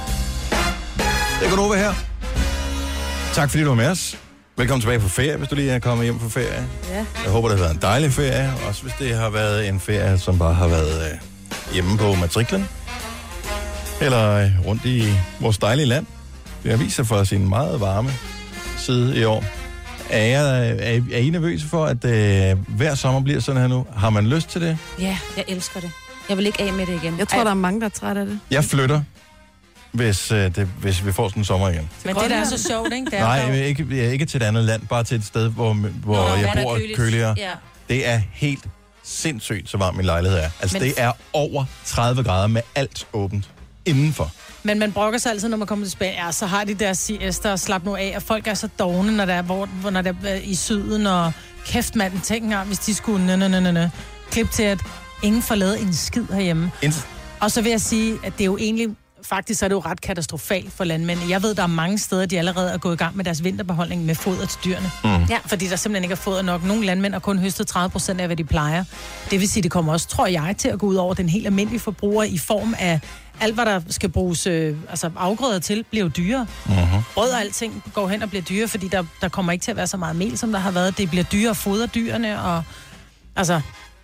Det er Gunova her. Tak fordi du var med os. Velkommen tilbage på ferie, hvis du lige er kommet hjem på ferie. Ja. Jeg håber, det har været en dejlig ferie. Også hvis det har været en ferie, som bare har været øh, hjemme på matriklen. Eller øh, rundt i vores dejlige land. Det har vist sig for sin meget varme side i år. Er, jeg, er, er I nervøse for, at øh, hver sommer bliver sådan her nu? Har man lyst til det? Ja, jeg elsker det. Jeg vil ikke af med det igen. Jeg tror, Ej. der er mange, der er træt af det. Jeg flytter, hvis, øh, det, hvis vi får sådan en sommer igen. Men det der er så sjovt, ikke? Det er Nej, ikke, ikke til et andet land, bare til et sted, hvor, hvor Nå, jeg bor køligt. køligere. Ja. Det er helt sindssygt, så varm min lejlighed er. Altså, Men... det er over tredive grader med alt åbent indenfor. Men man brokker sig altid, når man kommer til Spanien. Ja, så har de deres siesta og slap nu af, og folk er så dogne, når der er, hvor, når der er i syden, og kæft manden, tænk engang, hvis de skulle nø, nø, nø, nø. klip til, at ingen får lavet en skid herhjemme. Intet. Og så vil jeg sige, at det er jo egentlig, faktisk er det jo ret katastrofalt for landmændene. Jeg ved, der er mange steder, de allerede er gået i gang med deres vinterbeholdning med foder til dyrene. Mm. Ja, fordi der simpelthen ikke er foder nok. Nogle landmænd har kun høstet tredive procent af, hvad de plejer. Det vil sige, det kommer også, tror jeg, til at gå ud over den helt almindelige forbruger i form af alt, hvad der skal bruges øh, altså afgrøder til, bliver jo dyrere. Mm-hmm. Brød og alting går hen og bliver dyrere, fordi der, der kommer ikke til at være så meget mel, som der har været. Det bliver dyrere at fodre dyrene, og altså...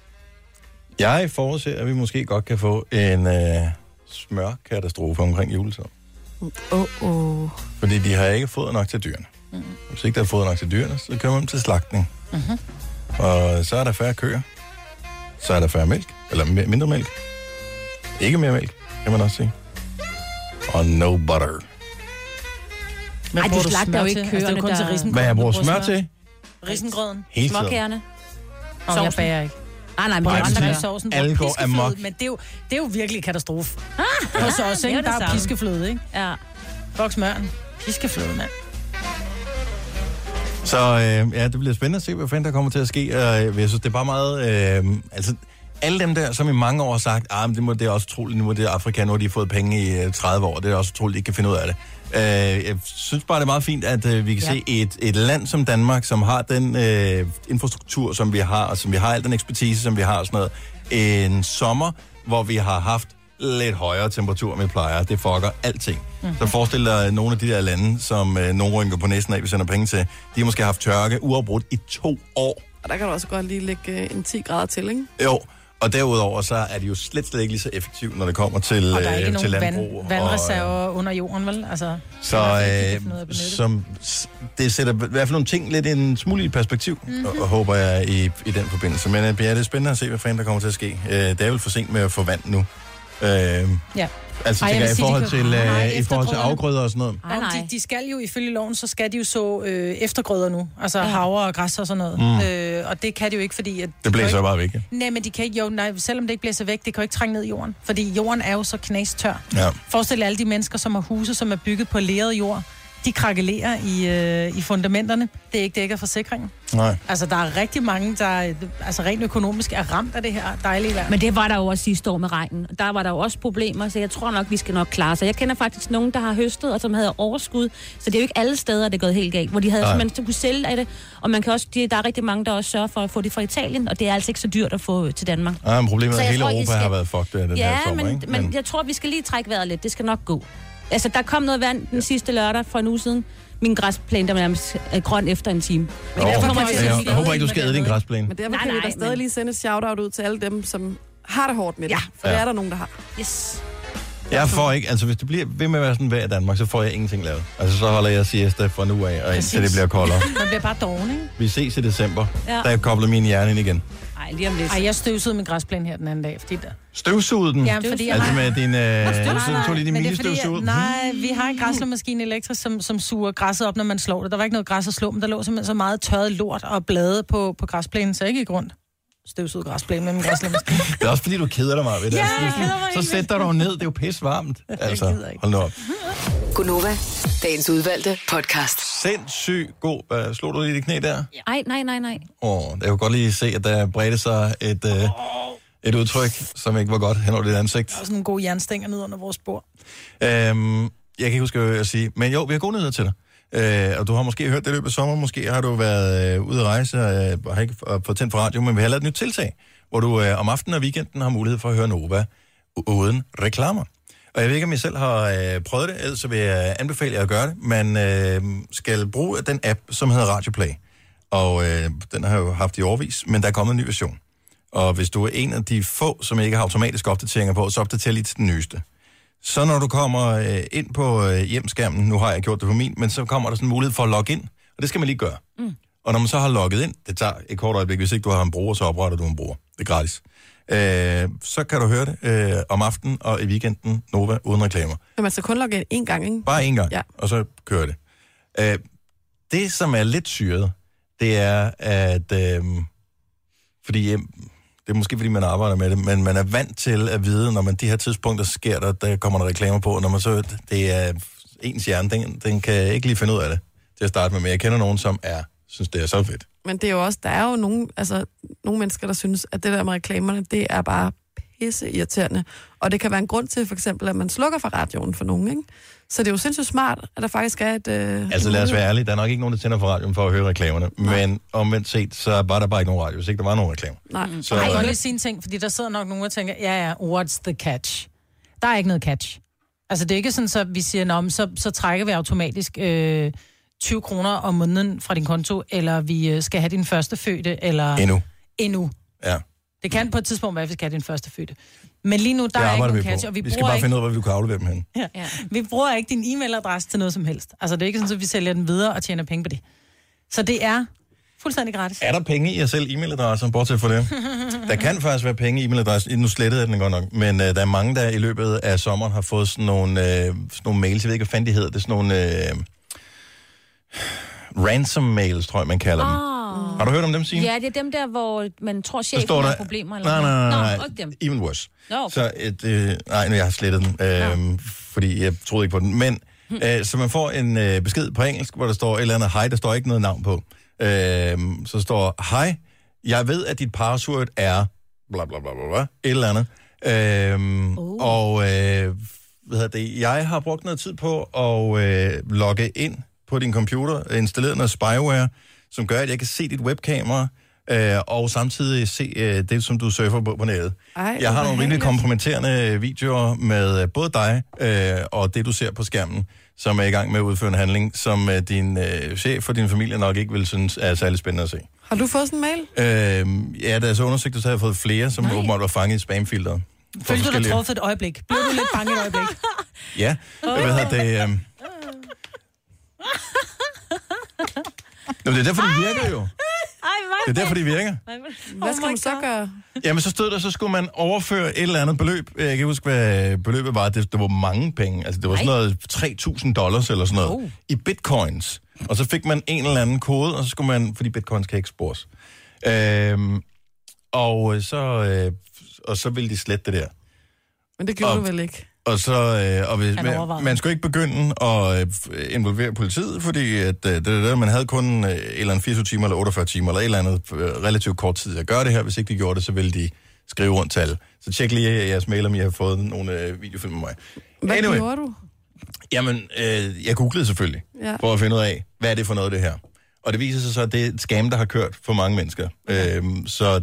Jeg forudser, at vi måske godt kan få en øh, smørkatastrofe omkring juletid. Oh, oh. Fordi de har ikke fået nok til dyrene. Mm. Hvis ikke der er fået nok til dyrene, så kommer man til slagtning. Mm-hmm. Og så er der færre køer. Så er der færre mælk. Eller mindre mælk. Ikke mere mælk, kan man også sige. Og no butter. Nej, de slagter jo ikke køerne, altså, kun til risengrøden. Hvad jeg bruger smør, smør til? Risengrøden. Småkærne. Nå, jeg bager ikke. Ah, nej, men det er andre med sovsen, alle går amok. Men det er, jo, det er jo virkelig katastrofe. Ah, hos os, ikke? Der er piskefløde, ikke? Ja. Fuck smøren. Piskefløde, mand. Så øh, ja, det bliver spændende at se, hvad fanden der kommer til at ske. Og jeg synes, det er bare meget... Øh, altså, alle dem der, som i mange år har sagt, ah, men det, må, det er også utroligt, nu er det Afrika, nu har de fået penge i tredive år, det er også utroligt, de ikke kan finde ud af det. Uh, jeg synes bare, det er meget fint, at uh, vi kan ja. se et, et land som Danmark, som har den uh, infrastruktur, som vi har, og som vi har al den ekspertise, som vi har og sådan noget. En sommer, hvor vi har haft lidt højere temperatur, end vi plejer. Det fucker alting. Mm-hmm. Så forestil dig nogle af de der lande, som uh, nogen rynker på næsen af, vi sender penge til. De har måske haft tørke uafbrudt i to år. Og der kan du også godt lige lægge en ti grader til, ikke? Jo, og derudover så er de jo slet, slet ikke lige så effektive, når det kommer til, og der er ikke øh, til nogen landbrug. Vand, vandreserver og, under jorden, vel? Altså, så øh, som, det sætter i hvert fald nogle ting lidt en smule i perspektiv, mm-hmm. og, og håber jeg i, i den forbindelse. Men ja, det er spændende at se, hvad fanden der kommer til at ske. Øh, det er vel for sent med at få vand nu. Øh, ja. Altså, tænker jeg, i forhold til, nej, øh, i forhold til afgrøder og sådan noget. Nej, nej. De, de skal jo, ifølge loven, så skal de jo så øh, eftergrøder nu. Altså ja. havre og græs og sådan noget. Mm. Øh, og det kan de jo ikke, fordi... At det blæser ikke, bare væk, ja. Nej, men de kan ikke, jo, nej, selvom det ikke blæser væk, det kan jo ikke trænge ned i jorden. Fordi jorden er jo så knastør. Ja. Forestil dig alle de mennesker, som har huse, som er bygget på leret jord. De krakelerer i, øh, i fundamenterne. Det er ikke dækket af forsikringen. Nej. Altså, der er rigtig mange, der altså, rent økonomisk er ramt af det her dejlige vejr. Men det var der jo også sidste år med regnen. Der var der jo også problemer, så jeg tror nok, vi skal nok klare sig. Jeg kender faktisk nogen, der har høstet, og som havde overskud. Så det er jo ikke alle steder, det er gået helt galt. Hvor de havde simpelthen kunne sælge af det. Og man kan også, de, der er rigtig mange, der også sørger for at få det fra Italien. Og det er altså ikke så dyrt at få til Danmark. Ja, men problemet er, at hele tror, Europa skal... har været fucked af den ja, her sommer, men, ikke? men, men jeg tror, vi skal lige trække vejret lidt. Det skal nok gå. Altså, der kom noget vand den sidste lørdag for en uge siden. Min græsplæne, der var nærmest grøn efter en time. Men oh, jeg, jeg, jeg håber ikke, du skal æde din græsplæne. Men derfor kan vi da stadig men... lige sende et shout-out ud til alle dem, som har det hårdt med det. Ja. For ja. det er der nogen, der har. Yes. Jeg får ikke, altså hvis det bliver ved med at være sådan vejr i Danmark, så får jeg ingenting lavet. Altså så holder jeg siesta fra nu af, og indtil det bliver koldere. Man bliver bare doven, ikke? Vi ses i december, ja. da jeg kobler min hjerne ind igen. Ej, lige om lidt. Ej, jeg støvsugede min græsplæne her den anden dag, fordi der... Støvsugede den? Ja, fordi jeg altså har... med din... Øh, så tog lige din mini-støvsuget? Nej, vi har en græsslåmaskine elektrisk, som, som suger græsset op, når man slår det. Der var ikke noget græs at slå, men der lå simpelthen så meget tørret lort og blade på, på græsplænen, så jeg gik rundt. Støvsuget græsplæne med min græsslåmaskine. Det er også fordi, du keder dig meget ved det. Ja, altså, jeg så sæt dig dog ned, det er jo pisse varmt. Altså, hold nu op. Gunova, dagens udvalgte podcast. Sindssygt god. Uh, slog du lige det knæ der? Ja. Ej, nej, nej, nej. Åh, oh, jeg kunne godt lige se, at der bredte sig et, uh, et udtryk, som ikke var godt hen over dit ansigt. Der er sådan en god jernstænger ned under vores bord. Um, jeg kan ikke huske, hvad jeg sige. Men jo, vi har gode nyheder til dig. Uh, og du har måske hørt det i løbet af sommer. Måske har du været uh, ude at rejse uh, og har ikke fået tændt for radio, men vi har lavet et nyt tiltag, hvor du uh, om aftenen og weekenden har mulighed for at høre Nova uden reklamer. Og jeg ved ikke, om jeg selv har øh, prøvet det, ellers så vil jeg anbefale jer at gøre det. Man øh, skal bruge den app, som hedder Radioplay. Og øh, den har jeg jo haft i årevis, men der er kommet en ny version. Og hvis du er en af de få, som ikke har automatiske opdateringer på, så opdater lige til den nyeste. Så når du kommer øh, ind på øh, hjemskærmen, nu har jeg gjort det på min, men så kommer der sådan en mulighed for at logge ind, og det skal man lige gøre. Mm. Og når man så har logget ind, det tager et kort øjeblik, hvis ikke du har en bruger, så opretter du en bruger. Det er gratis. Øh, så kan du høre det øh, om aftenen og i weekenden, Nova, uden reklamer. Men man skal kun logge ind én gang, ikke? Bare én gang, ja. Og så kører det. Øh, det, som er lidt syret, det er, at... Øh, fordi... Øh, det er måske, fordi man arbejder med det, men man er vant til at vide, når man de her tidspunkter sker, der, der kommer der reklamer på, når man så... Det er ens hjerne, den, den kan ikke lige finde ud af det til at starte med, men jeg kender nogen, som er synes, det er så fedt. Men det er jo også, der er jo nogle, altså, nogle mennesker, der synes, at det der med reklamerne, det er bare pisse irriterende. Og det kan være en grund til, for eksempel, at man slukker for radioen for nogen, ikke? Så det er jo sindssygt smart, at der faktisk er et... Øh, altså lad os være ærlige, der er nok ikke nogen, der tænder for radioen for at høre reklamerne. Nej. Men omvendt set, så var der bare ikke nogen radio, hvis ikke der var nogen reklamer. Nej, så, jeg kan godt lige sige en ting, fordi der sidder nok nogen og tænker, ja ja, what's the catch? Der er ikke noget catch. Altså det er ikke sådan, så vi siger, nå, så, så trækker vi automatisk... Øh, tyve kroner om måneden fra din konto, eller vi skal have din første fødte, eller... Endnu. Endnu. Ja. Det kan på et tidspunkt være, at vi skal have din første fødte. Men lige nu, der er ikke nogen catch, og vi, vi skal bare ikke... finde ud af, hvor vi kan aflevere dem hen. Ja. Ja. Vi bruger ikke din e-mailadresse til noget som helst. Altså, det er ikke sådan, at vi sælger den videre og tjener penge på det. Så det er fuldstændig gratis. Er der penge i at sælge e-mailadresser, bortset for det? Der kan faktisk være penge i e-mailadressen. Nu slettede jeg den godt nok. Men uh, der er mange, der i løbet af sommeren har fået sådan nogle, uh, sådan nogle mails. Jeg ved ikke, hvad fanden de hedder. Det er sådan nogle... Uh, ransom mails, tror jeg, man kalder dem. Oh. Har du hørt om dem, Signe? Ja, det er dem der, hvor man tror, chefen har der... problemer. Eller nej, nej, nej, nej. nej. Even worse. No, okay. Så et, øh, nej, nu jeg har slettet den, øh, no. fordi jeg troede ikke på den. Men, hmm. øh, så man får en øh, besked på engelsk, hvor der står et eller andet hej, der står ikke noget navn på. Øh, så står, hej, jeg ved, at dit password er bla bla bla bla, bla et eller andet. Øhm, uh. Og øh, hvad hedder det, jeg har brugt noget tid på at øh, logge ind på din computer, installeret noget spyware, som gør, at jeg kan se dit webkamera, øh, og samtidig se øh, det, som du surfer på på nettet. Ej, jeg har nogle rimelig kompromitterende videoer med både dig øh, og det, du ser på skærmen, som er i gang med at udføre en handling, som øh, din øh, chef og din familie nok ikke vil synes er særlig spændende at se. Har du fået sådan en mail? Øh, ja, da jeg så undersøgte, så har jeg fået flere, som Nej. åbenbart var fanget i spamfilteret. Følte du dig truffet et øjeblik? Blev du lidt bange et øjeblik? Ja, hvad hedder det? Øh... Nå, det er derfor, det virker jo. Det er derfor, det virker. Hvad skal man så gøre? Jamen, så stod der, så skulle man overføre et eller andet beløb. Jeg kan ikke huske, hvad beløbet var. Det, det var mange penge. Altså, det var sådan noget tre tusind dollars eller sådan noget. Oh. I bitcoins. Og så fik man en eller anden kode, og så skulle man... Fordi bitcoins kan ikke spores. Øhm, og, så, øh, og så ville de slette det der. Men det gjorde og, du vel ikke? Og så... Øh, og hvis, man, man skulle ikke begynde at øh, involvere politiet, fordi at, øh, det der, man havde kun øh, eller en fireogtyve timer eller otteogfyrre timer, eller et eller andet øh, relativt kort tid at gøre det her. Hvis ikke de gjorde det, så ville de skrive rundt til alle. Så tjek lige jeres mail, om I har fået nogle øh, videofilm med mig. Hvad anyway, gjorde du? Jamen, øh, jeg googlede selvfølgelig, ja. for at finde ud af, hvad er det for noget, det her. Og det viser sig så, at det er et scam, der har kørt for mange mennesker. Ja. Øhm, så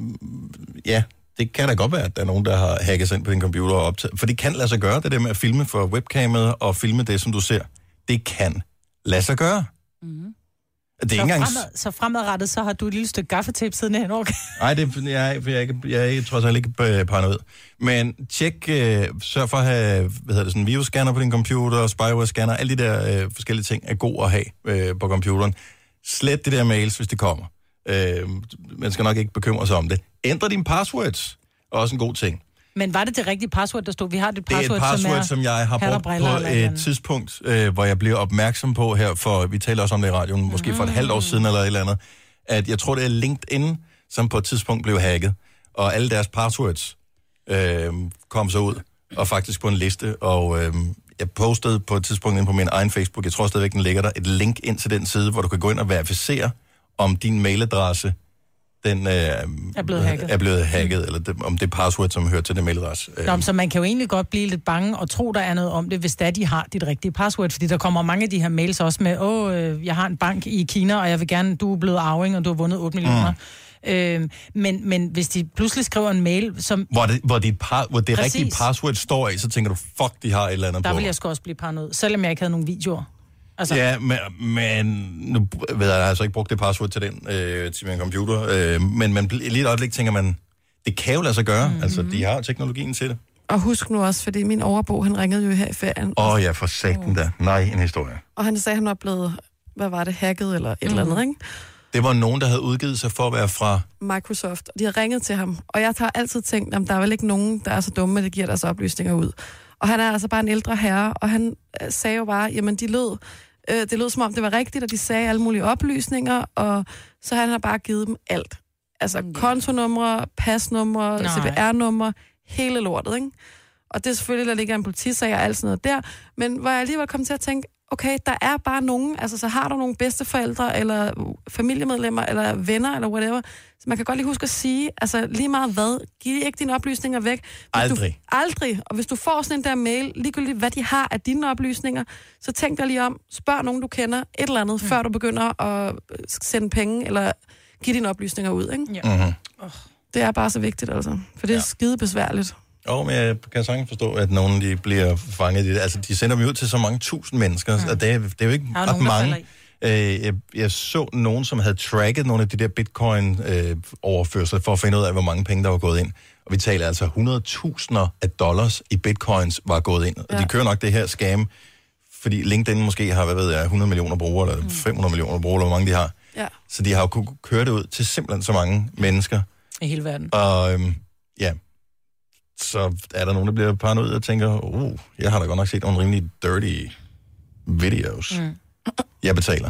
ja, det kan da godt være, at der er nogen, der har hacket sig ind på din computer og optaget. For det kan lade sig gøre, det der med at filme for webcamet og filme det, som du ser. Det kan lade sig gøre. Mm-hmm. Det er så, engang... fremad, så fremadrettet, så har du et lille stykke gaffetape siden hen over. Nej, det jeg, jeg, jeg, jeg, jeg er trods alt ikke paranoid. Men tjek, øh, sørg for at have, hvad hedder det, sådan en virusscanner på din computer, spyware-scanner, alle de der øh, forskellige ting er gode at have øh, på computeren. Slet de der mails, hvis det kommer. Øh, man skal nok ikke bekymre sig om det. Ændre dine passwords. Også en god ting. Men var det det rigtige password, der stod? Vi har det password, det er et password, som, som jeg har brugt på et tidspunkt, øh, hvor jeg bliver opmærksom på her, for vi taler også om det i radioen, mm. måske for et halvt år siden eller et eller andet, at jeg tror, det er LinkedIn, som på et tidspunkt blev hacket, og alle deres passwords øh, kom så ud, og faktisk på en liste, og øh, jeg postede på et tidspunkt ind på min egen Facebook, jeg tror stadigvæk, den ligger der, et link ind til den side, hvor du kan gå ind og verificere, om din mailadresse den øh, er blevet hacket, er blevet hacket mm. eller det, om det password, som hører til det mailadresse. Nå, så man kan jo egentlig godt blive lidt bange og tro, der er noget om det, hvis da de har dit rigtige password, fordi der kommer mange af de her mails også med, åh, øh, jeg har en bank i Kina, og jeg vil gerne, du er blevet arving, og du har vundet otte millioner. Mm. Øh, men, men hvis de pludselig skriver en mail, som... Hvor det, hvor dit par, hvor det rigtige password står i, så tænker du, fuck, de har et eller andet der på. Der vil jeg sgu også blive paranoid, selvom jeg ikke havde nogen videoer. Altså. Ja, men, men nu ved jeg, jeg har altså ikke brugt det password til den, øh, til min computer, øh, men man, lige et øjeblik tænker man, det kan jo lade sig gøre, mm-hmm. altså de har teknologien til det. Og husk nu også, fordi min overbo, han ringede jo her i ferien. Åh oh, ja, for satan da. Nej, en historie. Og han sagde, han var blevet, hvad var det, hacket eller et mm. eller andet, ikke? Det var nogen, der havde udgivet sig for at være fra... Microsoft, og de havde ringet til ham. Og jeg har altid tænkt, at der er vel ikke nogen, der er så dumme, at det giver deres oplysninger ud. Og han er altså bare en ældre herre, og han sagde jo bare, jamen de lød... Øh, det lød som om, det var rigtigt, og de sagde alle mulige oplysninger, og så han har bare givet dem alt. Altså kontonumre, pasnumre, C P R-numre, hele lortet, ikke? Og det er selvfølgelig, der ligger en politisag og alt sådan noget der, men hvor jeg alligevel kom til at tænke, okay, der er bare nogen, altså så har du nogle bedsteforældre, eller familiemedlemmer, eller venner, eller whatever, så man kan godt lige huske at sige, altså lige meget hvad, giv ikke dine oplysninger væk. Hvis aldrig. Du, aldrig. Og hvis du får sådan en der mail, ligegyldigt hvad de har af dine oplysninger, så tænk dig lige om, spørg nogen, du kender, et eller andet, mm. før du begynder at sende penge, eller give dine oplysninger ud, ikke? Ja. Mm-hmm. Oh. Det er bare så vigtigt, altså, for det er ja. skide besværligt. Jo, men jeg kan sagtens forstå, at nogen de bliver fanget i det. Altså, de sender dem ud til så mange tusind mennesker, mm. og det er, det er jo ikke ret mange. Øh, jeg, jeg så nogen, som havde tracket nogle af de der bitcoin-overførsler, øh, for at finde ud af, hvor mange penge, der var gået ind. Og vi taler altså hundrede tusinder af dollars i bitcoins var gået ind. Ja. Og de kører nok det her scam, fordi LinkedIn måske har, hvad ved jeg, hundrede millioner brugere, eller fem hundrede millioner brugere, eller hvor mange de har. Ja. Så de har jo kunnet køre det ud til simpelthen så mange mennesker. I hele verden. Og øhm, ja... så er der nogen, der bliver paranoid og tænker, uh, jeg har da godt nok set nogle rimelig dirty videos. Mm. Jeg betaler.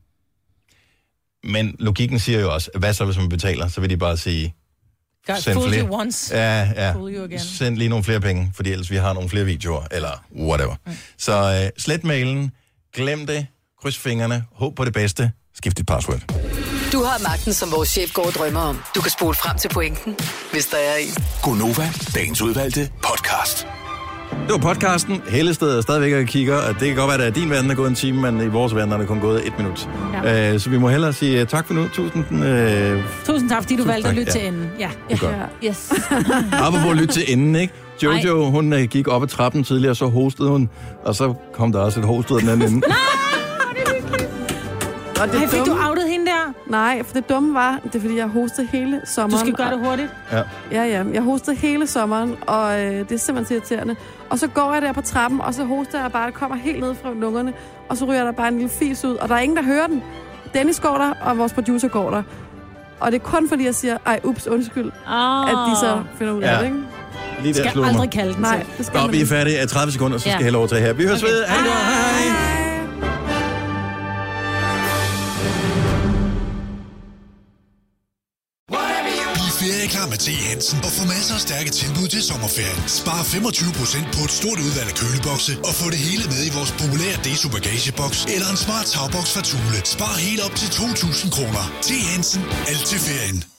Men logikken siger jo også, hvad så, hvis man betaler? Så vil de bare sige, God, send flere. You once. Ja, ja. Send lige nogle flere penge, fordi ellers vi har nogle flere videoer, eller whatever. Mm. Så uh, slet mailen, glem det, kryds fingrene, håb på det bedste, skift dit password. Du har magten, som vores chef går og drømmer om. Du kan spole frem til pointen, hvis der er en. Gonova, dagens udvalgte podcast. Det var podcasten. Hellested er stadigvæk og kigger, og det kan godt være, at din verden er gået en time, men i vores verden er det kun gået et minut. Ja. Uh, så vi må hellere sige uh, tak for nu. Tusind, uh, Tusind tak, fordi du valgte tak. at lytte Ja. til enden. Ja. Det er godt. Ja. Yes. Apropos at lytte til enden, ikke? Jojo, Ej. hun uh, gik op ad trappen tidligere, så hostede hun, og så kom der også et host ud af den anden ende. Og det Ej, fik dumme, du outet hende der? Nej, for det dumme var, det er fordi, jeg hostede hele sommeren. Du skal gøre det hurtigt. Ja. Ja, ja. Jeg hostede hele sommeren, og øh, det er simpelthen irriterende. Og så går jeg der på trappen, og så hoster jeg bare, det kommer helt ned fra lungerne, og så ryger der bare en lille fis ud, og der er ingen, der hører den. Dennis går der, og vores producer går der. Og det er kun fordi, jeg siger, ej, ups, undskyld, oh. at de så finder ud af Ja. det, ikke? Lige der skal slog aldrig mig. kalde den Nej, til. det skal Nå, man vi er ikke. færdige af tredive sekunder, så skal Ja. jeg have lov til her. Vi høres Okay. ved. Hej då. Hej. Bliv ferieklar med T. Hansen og få masser af stærke tilbud til sommerferien. Spar femogtyve procent på et stort udvalg af kølebokse og få det hele med i vores populære Deso bagageboks eller en smart tagboks fra Thule. Spar helt op til to tusind kroner. T. Hansen. Alt til ferien.